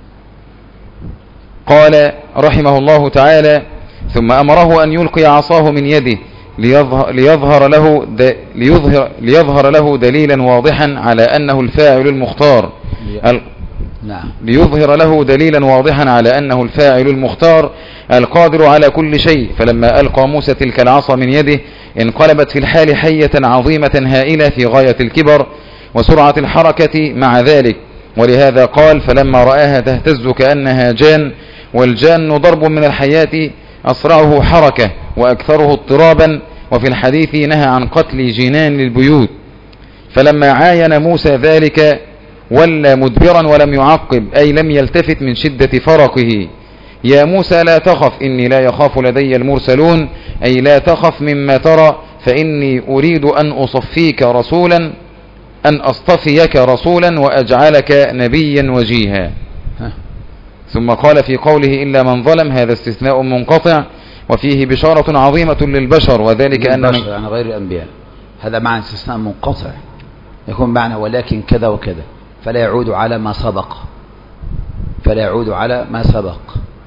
قال رحمه الله تعالى ثم أمره أن يلقي عصاه من يده ليظهر, ليظهر, له د ليظهر, ليظهر له دليلا واضحا على أنه الفاعل المختار. نعم. ليظهر له دليلا واضحا على أنه الفاعل المختار القادر على كل شيء. فلما ألقى موسى تلك العصا من يده انقلبت في الحال حية عظيمة هائلة في غاية الكبر وسرعة الحركة مع ذلك، ولهذا قال فلما رآها تهتز كأنها جان، والجان ضرب من الحياة أسرعه حركة وأكثره اضطرابا. وفي الحديث نهى عن قتل جنان للبيوت. فلما عاين موسى ذلك ولى مدبرا ولم يعقب، أي لم يلتفت من شدة فرقه. يا موسى لا تخف إني لا يخاف لدي المرسلون، أي لا تخف مما ترى فإني أريد أن أصفيك رسولا أن أصطفيك رسولا وأجعلك نبيا وجيها. ثم قال في قوله إلا من ظلم هذا استثناء منقطع، وفيه بشارة عظيمة للبشر، وذلك أن من يعني غير الأنبياء، هذا معنى استثناء منقطع، يكون معنى ولكن كذا وكذا، فلا يعود على ما سبق فلا يعود على ما سبق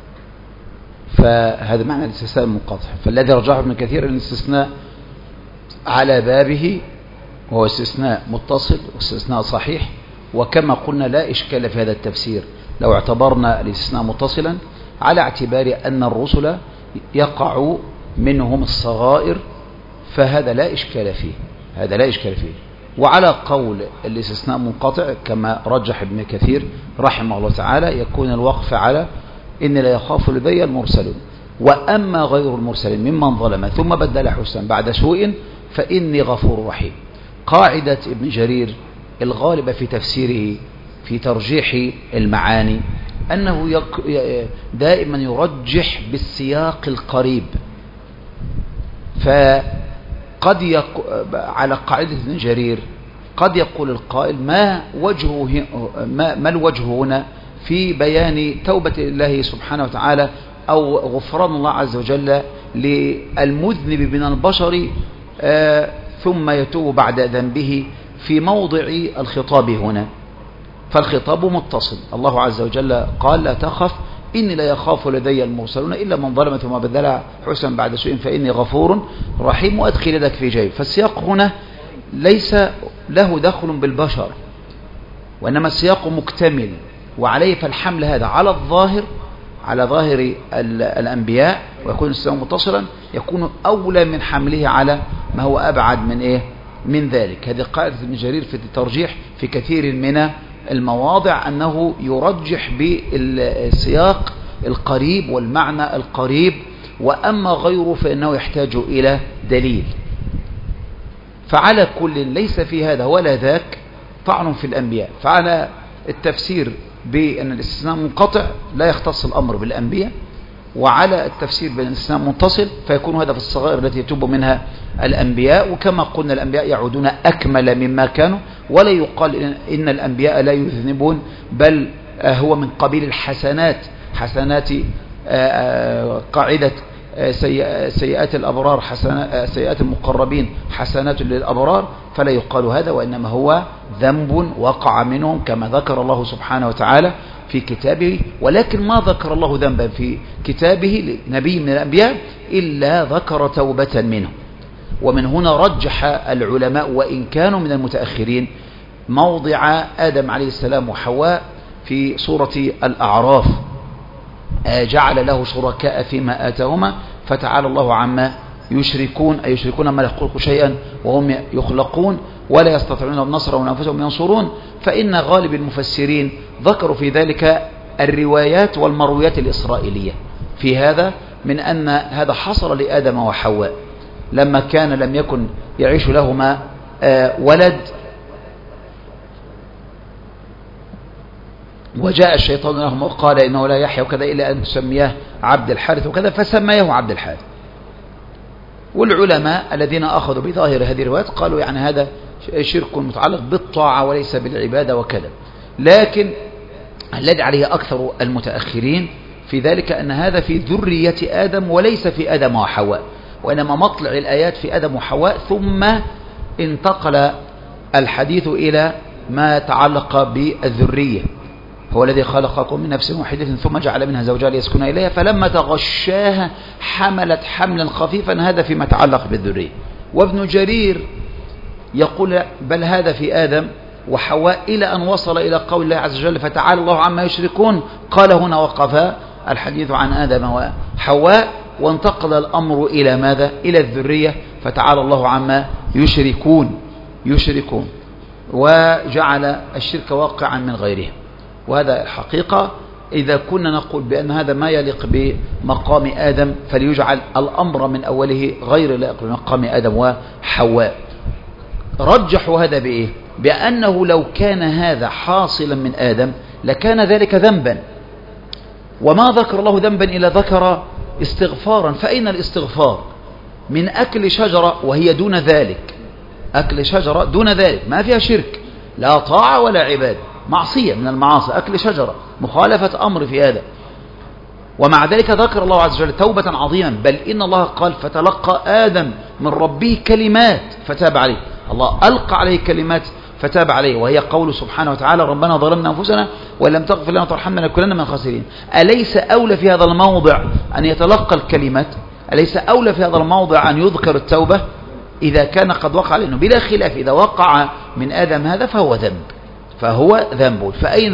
فهذا معنى الاستثناء المنقطع. فالذي رجحه ابن كثير الاستثناء على بابه وهو استثناء متصل واستثناء صحيح، وكما قلنا لا إشكال في هذا التفسير لو اعتبرنا الاستثناء متصلا على اعتبار أن الرسل يقع منهم الصغائر، فهذا لا إشكال فيه هذا لا إشكال فيه وعلى قول الاستثناء منقطع كما رجح ابن كثير رحمه الله تعالى يكون الوقف على إن لا يخاف لدي المرسلون. وأما غير المرسلين ممن ظلم ثم بدل حسنا بعد سوء فإني غفور رحيم. قاعدة ابن جرير الغالبة في تفسيره في ترجيح المعاني أنه دائما يرجح بالسياق القريب. فقد يق... على قاعدة ابن جرير قد يقول القائل ما وجهه ما, ما الوجه هنا في بيان توبة الله سبحانه وتعالى أو غفران الله عز وجل للمذنب من البشر آه ثم يتوب بعد ذنبه في موضع الخطاب هنا. فالخطاب متصل. الله عز وجل قال لا تخف إني لا يخاف لدي المرسلون إلا من ظلم ثم بدل حسنا بعد سوء فإني غفور رحيم وأدخل يدك في جيب. فالسياق هنا ليس له دخل بالبشر وإنما السياق مكتمل، وعليه فالحمل هذا على الظاهر على ظاهر الأنبياء ويكون السياق متصلا يكون أولى من حمله على ما هو أبعد من إيه من ذلك. هذه قاعدة ابن جرير في الترجيح في كثير من المواضع أنه يرجح بالسياق القريب والمعنى القريب، وأما غيره فإنه يحتاج إلى دليل. فعلى كل ليس في هذا ولا ذاك طعن في الأنبياء. فعلى التفسير بأن الاستثناء منقطع لا يختص الأمر بالأنبياء، وعلى التفسير بأن الاستثناء متصل فيكون هذا في الصغائر التي يتوب منها الأنبياء. وكما قلنا الأنبياء يعودون أكمل مما كانوا، ولا يقال إن الأنبياء لا يذنبون، بل هو من قبيل الحسنات حسنات قاعدة سيئات الأبرار سيئات المقربين حسنات للأبرار، فلا يقال هذا، وإنما هو ذنب وقع منهم كما ذكر الله سبحانه وتعالى في كتابه. ولكن ما ذكر الله ذنبا في كتابه لنبي من الأنبياء إلا ذكر توبة منه. ومن هنا رجح العلماء وإن كانوا من المتأخرين موضع آدم عليه السلام وحواء في سورة الأعراف، جعل له شركاء فيما آتاهما فتعالى الله عما يشركون، أي يشركون ما لا يخلق شيئا وهم يخلقون ولا يستطيعون النصر وأنفسهم ينصرون. فإن غالب المفسرين ذكروا في ذلك الروايات والمرويات الإسرائيلية في هذا، من أن هذا حصل لآدم وحواء لما كان لم يكن يعيش لهما ولد، وجاء الشيطان لهم وقال إنه لا يحيى وكذا إلا أن تسميه عبد الحارث وكذا، فسميه عبد الحارث. والعلماء الذين أخذوا بظاهر هذه الروايات قالوا يعني هذا شرك متعلق بالطاعة وليس بالعبادة وكذا. لكن الذي عليه أكثر المتأخرين في ذلك أن هذا في ذرية آدم وليس في آدم وحواء، وإنما مطلع الآيات في آدم وحواء، ثم انتقل الحديث إلى ما تعلق بالذرية. هو الذي خلقكم من نفس واحدة ثم جعل منها زوجها ليسكن إليها فلما تغشاها حملت حملا خفيفا، هذا فيما يتعلق بالذرية. وابن جرير يقول بل هذا في آدم وحواء إلى أن وصل إلى قول الله عز وجل فتعالى الله عما يشركون. قال هنا وقف الحديث عن آدم وحواء وانتقل الأمر إلى ماذا؟ إلى الذرية فتعالى الله عما يشركون يشركون وجعل الشرك واقعا من غيرهم. وهذا الحقيقة إذا كنا نقول بأن هذا ما يليق بمقام آدم فليجعل الأمر من أوله غير لائق بمقام آدم وحواء. رجحوا هذا بإيه؟ بأنه لو كان هذا حاصلا من آدم لكان ذلك ذنبا، وما ذكر الله ذنبا إلا ذكر استغفارا. فأين الاستغفار؟ من أكل شجرة وهي دون ذلك، أكل شجرة دون ذلك ما فيها شرك، لا طاعة ولا عبادة، معصية من المعاصي، أكل شجرة مخالفة أمر في هذا. ومع ذلك ذكر الله عز وجل توبة عظيما، بل إن الله قال فتلقى آدم من ربه كلمات فتاب عليه. الله ألقى عليه كلمات فتاب عليه، وهي قول سبحانه وتعالى ربنا ظلمنا أنفسنا وإن لم تغفر لنا وترحمنا لنكونن من الخاسرين. أليس أولى في هذا الموضع أن يتلقى الكلمات؟ أليس أولى في هذا الموضع أن يذكر التوبة إذا كان قد وقع؟ لأنه بلا خلاف إذا وقع من آدم هذا فهو ذنب فهو ذنب. فأين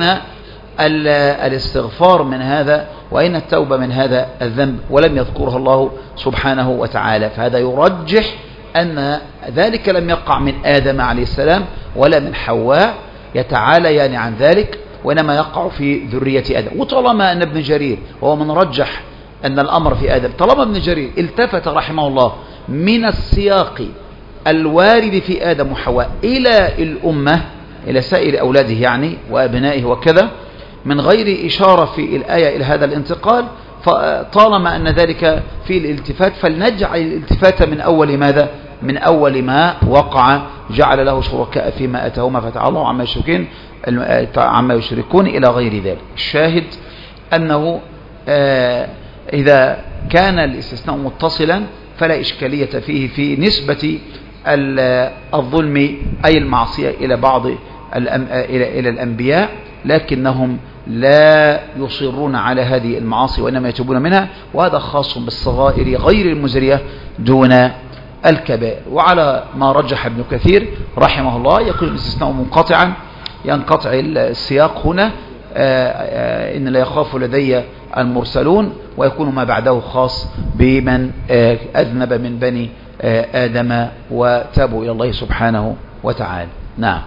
الاستغفار من هذا وأين التوبة من هذا الذنب؟ ولم يذكرها الله سبحانه وتعالى. فهذا يرجح أن ذلك لم يقع من آدم عليه السلام ولا من حواء يتعالى يعني عن ذلك، وإنما يقع في ذرية آدم. وطالما أن ابن جرير وهو من رجح أن الأمر في آدم، طالما ابن جرير التفت رحمه الله من السياق الوارد في آدم وحواء إلى الأمة إلى سائر أولاده يعني وأبنائه وكذا، من غير إشارة في الآية إلى هذا الانتقال، فطالما أن ذلك في الالتفات فلنجعل الالتفات من أول ماذا؟ من أول ما وقع، جعل له شركاء فيما أتاهما فتعالى الله عما يشركون عما يشركون إلى غير ذلك. الشاهد أنه إذا كان الاستثناء متصلا فلا إشكالية فيه في نسبة الظلم أي المعصية إلى بعض إلى الأنبياء، لكنهم لا يصرون على هذه المعاصي وإنما يتوبون منها، وهذا خاص بالصغائر غير المزرية دون الكبائر. وعلى ما رجح ابن كثير رحمه الله يكون الاستثناء منقطعا، ينقطع السياق هنا إن لا يخاف لدي المرسلون، ويكون ما بعده خاص بمن أذنب من بني آدم وتابوا إلى الله سبحانه وتعالى. نعم.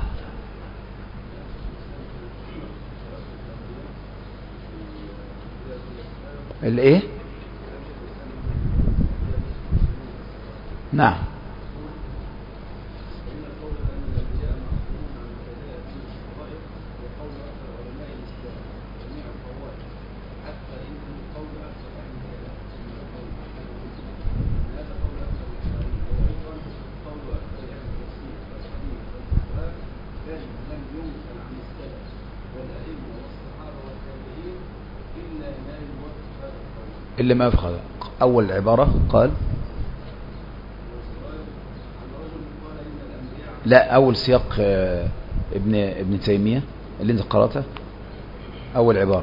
الايه؟ نعم. اللي ما يفخذ أول عبارة قال لا أول سياق ابن ابن تيمية اللي انت قرأته أول عبارة.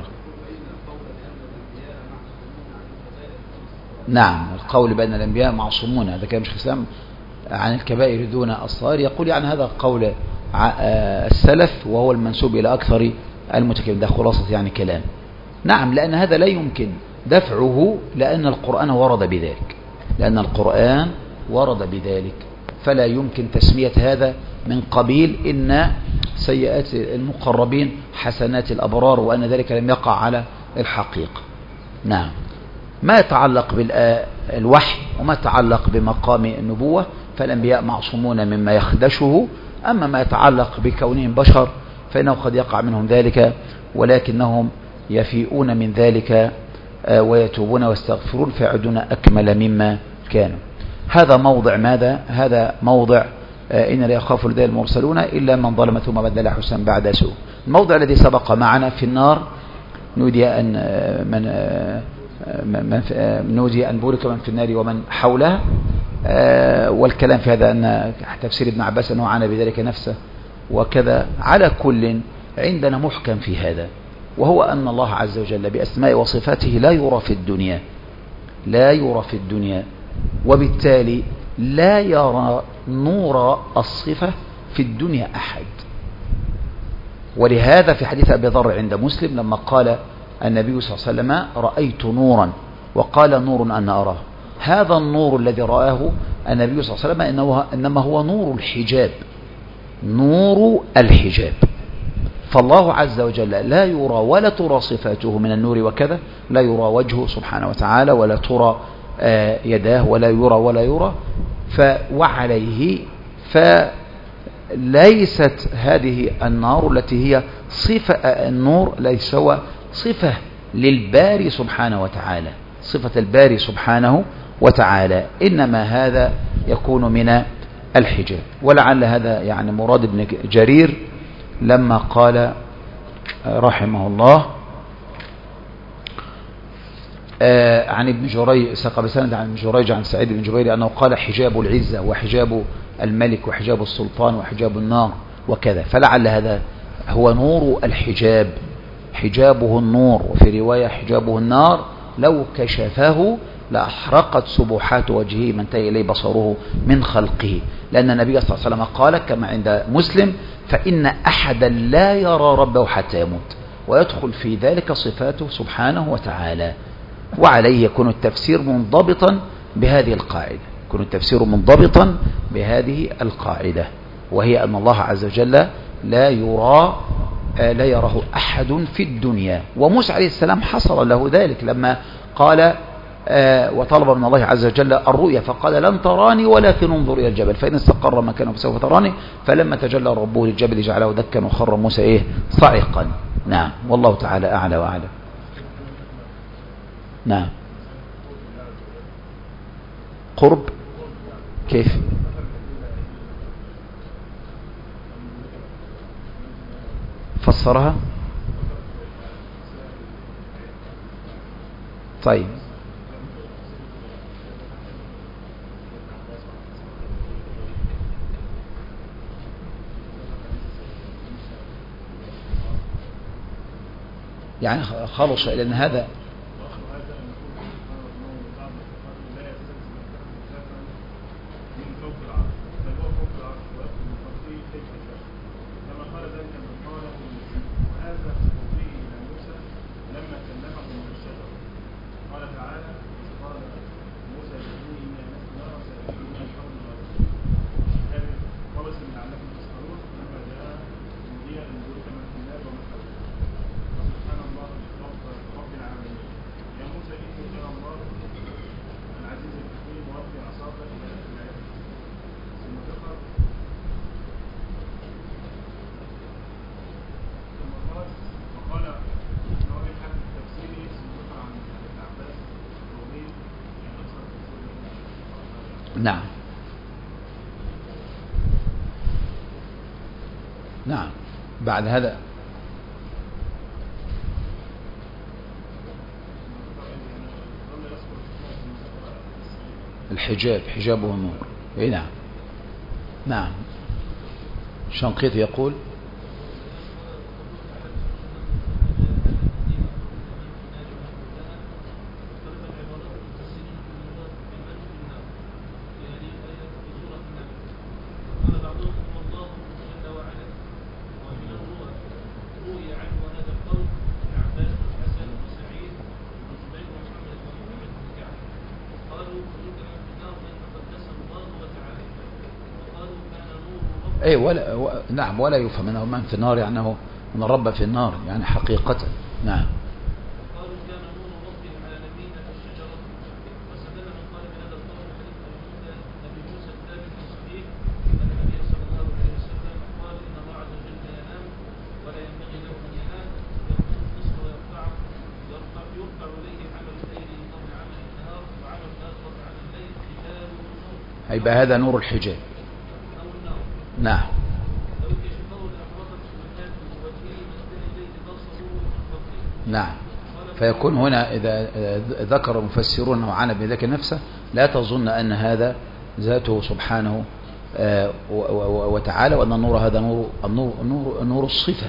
نعم القول بأن الأنبياء معصومون، هذا كلام شيخ الإسلام عن الكبائر دون الصغائر، يقول يعني هذا قول السلف وهو المنسوب إلى أكثر المتكلمين، ده خلاصة يعني كلام. نعم لأن هذا لا يمكن دفعه لأن القرآن ورد بذلك، لأن القرآن ورد بذلك، فلا يمكن تسمية هذا من قبيل إن سيئات المقربين حسنات الأبرار، وأن ذلك لم يقع على الحقيقة. نعم. ما يتعلق بالوحي وما يتعلق بمقام النبوة فالأنبياء معصومون مما يخدشه، أما ما يتعلق بكونهم بشر فإنه قد يقع منهم ذلك، ولكنهم يفيئون من ذلك ويتوبون ويستغفرون فيعودون أكمل مما كانوا. هذا موضع ماذا؟ هذا موضع إن لا يخاف لدي المرسلون إلا من ظلم ثم بدل حسنا بعد سوء. الموضع الذي سبق معنا في النار نودي أن من من نودي أن بورك من في النار ومن حولها، والكلام في هذا أن تفسير ابن عباس أنه عانى بذلك نفسه وكذا. على كل عندنا محكم في هذا، وهو أن الله عز وجل بأسماء وصفاته لا يرى في الدنيا، لا يرى في الدنيا، وبالتالي لا يرى نور الصفة في الدنيا أحد. ولهذا في حديث أبي ذر عند مسلم لما قال النبي صلى الله عليه وسلم رأيت نورا، وقال نور أن أراه، هذا النور الذي رآه النبي صلى الله عليه وسلم إنه إنما هو نور الحجاب، نور الحجاب. فالله عز وجل لا يرى ولا ترى صفاته من النور وكذا، لا يرى وجهه سبحانه وتعالى ولا ترى يداه ولا يرى ولا يرى، وعليه فليست هذه النار التي هي صفة النور ليس هو صفة للباري سبحانه وتعالى، صفة الباري سبحانه وتعالى، إنما هذا يكون من الحجاب. ولعل هذا يعني مراد ابن جرير لما قال رحمه الله آه عن ابن جريج، ساق بسند عن ابن جريج عن سعيد بن جبير أنه قال حجاب العزة وحجاب الملك وحجاب السلطان وحجاب النار وكذا، فلعل هذا هو نور الحجاب، حجابه النور، وفي رواية حجابه النار، لو كشفه لأحرقت سبحات وجهه من انتهى إليه بصره من خلقه، لأن النبي صلى الله عليه وسلم قال كما عند مسلم فإن أحدا لا يرى ربه حتى يموت، ويدخل في ذلك صفاته سبحانه وتعالى. وعليه يكون التفسير منضبطا بهذه القاعدة، يكون التفسير منضبطا بهذه القاعدة، وهي أن الله عز وجل لا يرى لا يراه أحد في الدنيا. وموسى عليه السلام حصل له ذلك لما قال آه وطلب من الله عز وجل الرؤيا فقال لن تراني ولكن انظر إلى الجبل فإن استقر مكانه فسوف تراني فلما تجلى ربه للجبل جعله دكا وخر موسى إيه صعقا. نعم والله تعالى أعلى وأعلم. نعم قرب كيف؟ فسرها. طيب يعني خلص لأن هذا نعم نعم بعد هذا الحجاب حجابه النور. اي نعم نعم. شنقيطي يقول ايه ولا و... نعم ولا يفهم انه من في النار يعني انه من الرب في النار يعني حقيقة. نعم. قالوا كان نور ربي على نبينا في الشجرة وسدل من قال من هذا القول حديث أبي موسى الثابت الصحيح أن النبي صلى الله عليه وسلم قال إن الله عز وجل ينام ولا ينبغي له أن ينام يقوم النصف ويرفع يرفع يرفع إليه عمل الليل قبل عمل النهار وعمل الآخر عن الليل حجاب ونور. هيبقى هذا نور الحجاب. نعم. نعم فيكون هنا إذا ذكر المفسرون وعنى بذلك نفسه لا تظن أن هذا ذاته سبحانه وتعالى وأن النور هذا نور النور نور, نور الصفة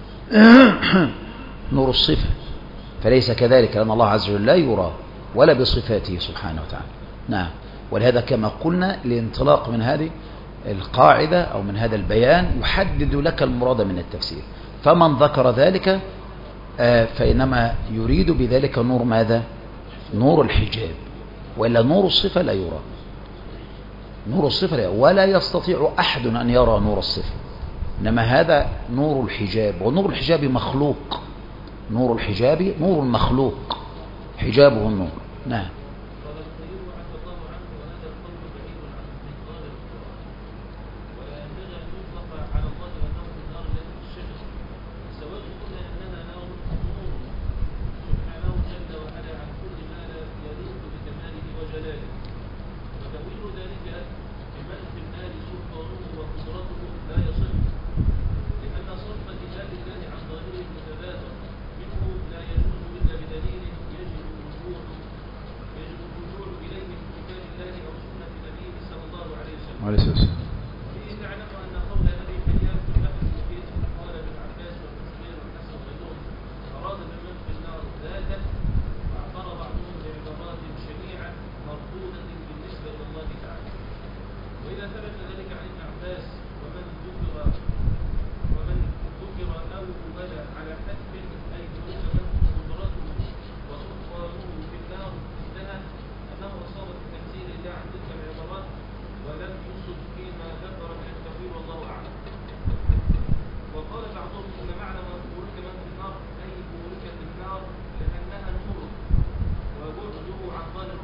نور الصفة فليس كذلك لأن الله عز وجل لا يرى ولا بصفاته سبحانه وتعالى. نعم. ولهذا كما قلنا الانطلاق من هذه القاعدة أو من هذا البيان يحدد لك المراد من التفسير. فمن ذكر ذلك فإنما يريد بذلك نور ماذا؟ نور الحجاب. وإلا نور الصفة لا يرى. نور الصفة لا يرى ولا يستطيع أحد أن يرى نور الصفة. إنما هذا نور الحجاب ونور الحجاب مخلوق. نور الحجاب نور مخلوق حجابه النور. نعم. وبعده عن ظالم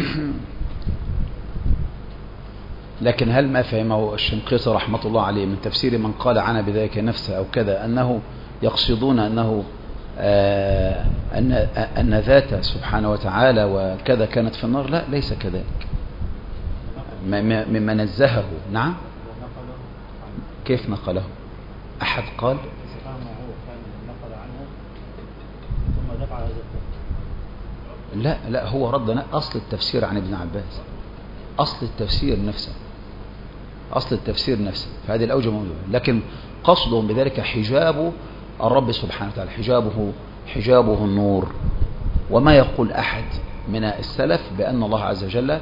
لكن هل ما فهمه الشنقيطي رحمة الله عليه من تفسير من قال عنا بذلك نفسه أو كذا أنه يقصدون أنه آه أن, أن ذاته سبحانه وتعالى وكذا كانت في النار؟ لا، ليس كذلك، مما نزهه. نعم. كيف نقله؟ أحد قال لا لا هو رد أصل التفسير عن ابن عباس، أصل التفسير نفسه، أصل التفسير نفسه، فهذه الأوجه موجودة. لكن قصدهم بذلك حجاب الرب سبحانه وتعالى، حجابه حجابه النور. وما يقول أحد من السلف بأن الله عز وجل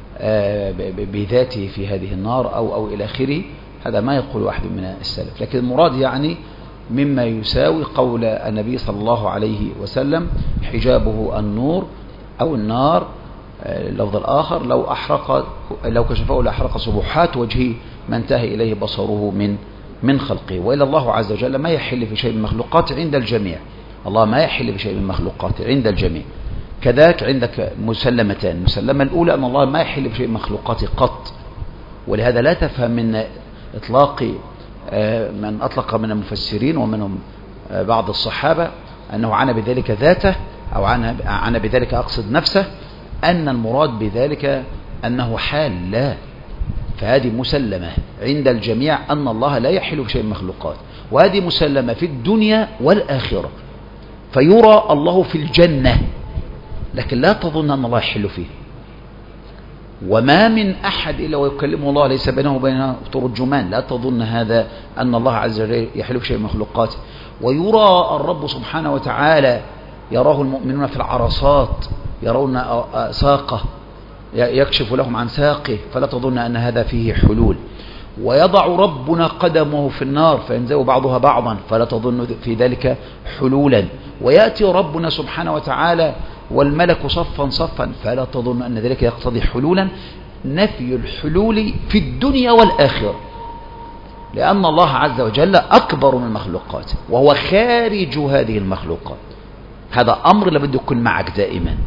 بذاته في هذه النار أو أو إلى آخره، هذا ما يقول أحد من السلف. لكن المراد يعني مما يساوي قول النبي صلى الله عليه وسلم حجابه النور أو النار. اللفظ الآخر لو أحرق لو كشفه لأحرق صبحات وجهه ما انتهى إليه بصره من من خلقه. وإلى الله عز وجل ما يحل في شيء من المخلوقات عند الجميع، الله ما يحل في شيء من المخلوقات عند الجميع. كذلك عندك مسلمتان، المسلمة الأولى أن الله ما يحل في شيء من مخلوقاته قط، ولهذا لا تفهم من إطلاق من أطلق من المفسرين ومنهم بعض الصحابة أنه عنا بذلك ذاته أو عنا, عنا بذلك أقصد نفسه أن المراد بذلك أنه حال. لا، فهذه مسلمة عند الجميع أن الله لا يحل في شيء من المخلوقات، وهذه مسلمة في الدنيا والآخرة. فيرى الله في الجنة، لكن لا تظن أن الله يحل فيه. وما من أحد إلا ويكلمه الله ليس بينه وبينه ترجمان، لا تظن هذا أن الله عز وجل يحل في شيء من مخلوقاته. ويرى الرب سبحانه وتعالى، يراه المؤمنون في العرصات، يرون ساقه يكشف لهم عن ساقه، فلا تظن أن هذا فيه حلول. ويضع ربنا قدمه في النار فينزل بعضها بعضا، فلا تظن في ذلك حلولا. ويأتي ربنا سبحانه وتعالى والملك صفا صفا، فلا تظن أن ذلك يقتضي حلولا. نفي الحلول في الدنيا والآخرة، لأن الله عز وجل أكبر من المخلوقات وهو خارج هذه المخلوقات. هذا أمر لابد يكون معك دائما.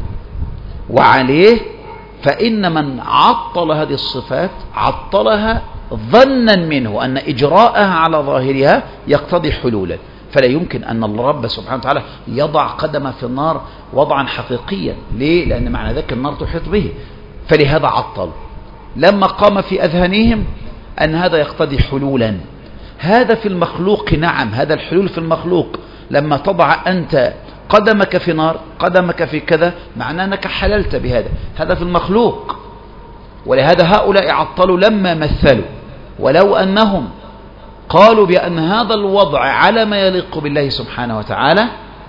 وعليه فإن من عطل هذه الصفات عطلها ظنا منه أن إجراءها على ظاهرها يقتضي حلولا، فلا يمكن أن الرب سبحانه وتعالى يضع قدمه في النار وضعا حقيقيا. ليه؟ لأن معنى ذلك النار تحيط به، فلهذا عطل. لما قام في أذهانهم أن هذا يقتضي حلولا. هذا في المخلوق، نعم، هذا الحلول في المخلوق. لما تضع أنت قدمك في نار، قدمك في كذا، معناه أنك حللت بهذا، هذا في المخلوق. ولهذا هؤلاء عطلوا لما مثلوا، ولو أنهم قالوا بأن هذا الوضع على ما يليق بالله سبحانه وتعالى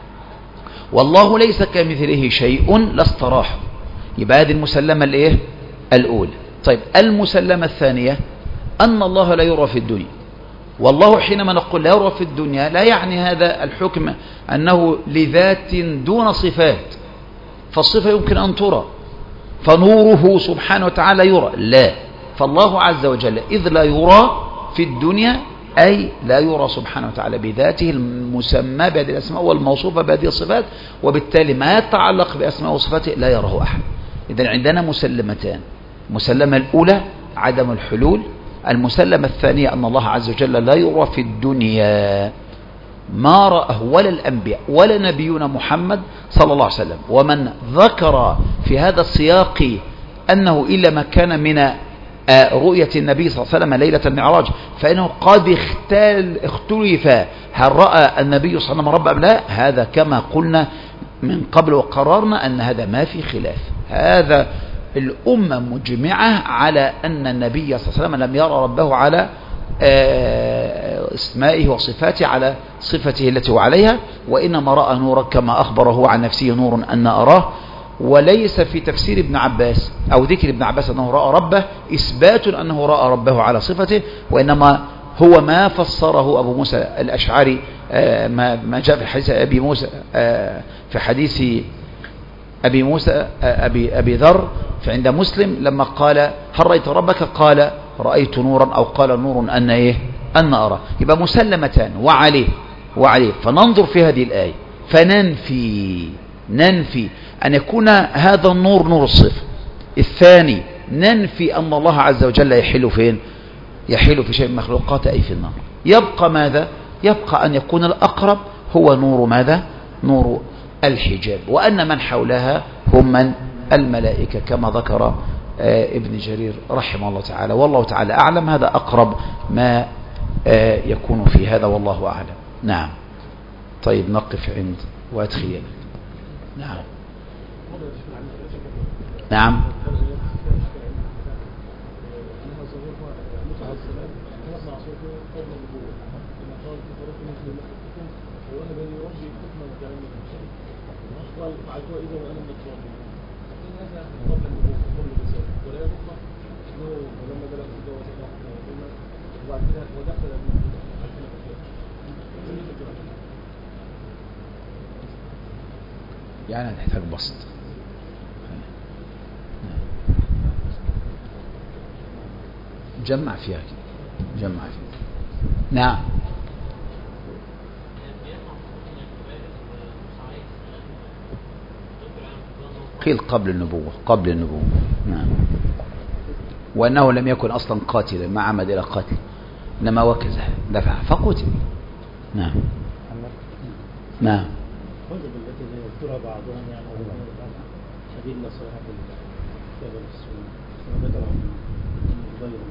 والله ليس كمثله شيء لاستراحوا. يبقى هذه المسلمة الإيه؟ الأولى. طيب المسلمة الثانية أن الله لا يرى في الدنيا. والله حينما نقول لا يرى في الدنيا لا يعني هذا الحكم أنه لذات دون صفات، فالصفة يمكن أن ترى، فنوره سبحانه وتعالى يرى. لا، فالله عز وجل إذ لا يرى في الدنيا أي لا يرى سبحانه وتعالى بذاته المسمى بهذه الأسماء والموصوفة بهذه الصفات، وبالتالي ما يتعلق بأسماء وصفاته لا يراه أحد. إذن عندنا مسلمتان، المسلمة الأولى عدم الحلول، المسلمة الثانية أن الله عز وجل لا يرى في الدنيا، ما رأه ولا الأنبياء ولا نبينا محمد صلى الله عليه وسلم. ومن ذكر في هذا السياق أنه إلا ما كان من رؤية النبي صلى الله عليه وسلم ليلة المعراج فإنه قد اختل اختلف هل رأى النبي صلى الله عليه وسلم رب أم لا. هذا كما قلنا من قبل وقررنا أن هذا ما في خلاف، هذا الأمة مجمعة على أن النبي صلى الله عليه وسلم لم يرى ربه على اسمائه وصفاته على صفته التي هو عليها، وإنما رأى نورا كما أخبره عن نفسه نور أن أراه. وليس في تفسير ابن عباس أو ذكر ابن عباس أنه رأى ربه إثبات أنه رأى ربه على صفته، وإنما هو ما فسره أبو موسى الأشعري ما جاء في حديث أبي موسى في حديث أبي موسى أبي, أبي ذر فعند مسلم لما قال هل رأيت ربك قال رأيت نورا أو قال نور أن إيه أن أرى. يبقى مسلمتان وعليه وعليه فننظر في هذه الآية فننفي ننفي أن يكون هذا النور نور الصفة الثاني ننفي أن الله عز وجل يحل فين؟ يحل في شيء من مخلوقات أي في النار. يبقى ماذا؟ يبقى أن يكون الأقرب هو نور ماذا؟ نور الحجاب، وأن من حولها هم من الملائكة كما ذكر ابن جرير رحمه الله تعالى. والله تعالى أعلم، هذا أقرب ما يكون في هذا والله أعلم. نعم. طيب نقف عند وأدخل. نعم نعم يعني تحتاج بسط. جمع فيها كده، جمع فيها. نعم. قيل قبل النبوة، قبل النبوة. نعم. وأنه لم يكن أصلا قاتلا، ما عمد إلى قتل، إنما وكزه دفع فقتل. نعم نعم. الكتب التي يذكرها بعضهم يعني هذه النصيحة في الكتاب السنة ذكر غير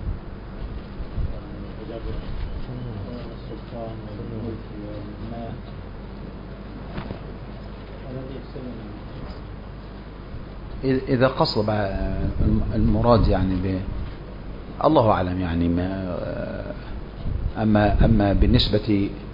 الحجاب والسلطان والملك والماء الذي يسمى. إذا قصد المراد يعني ب الله أعلم يعني ما أما أما بالنسبة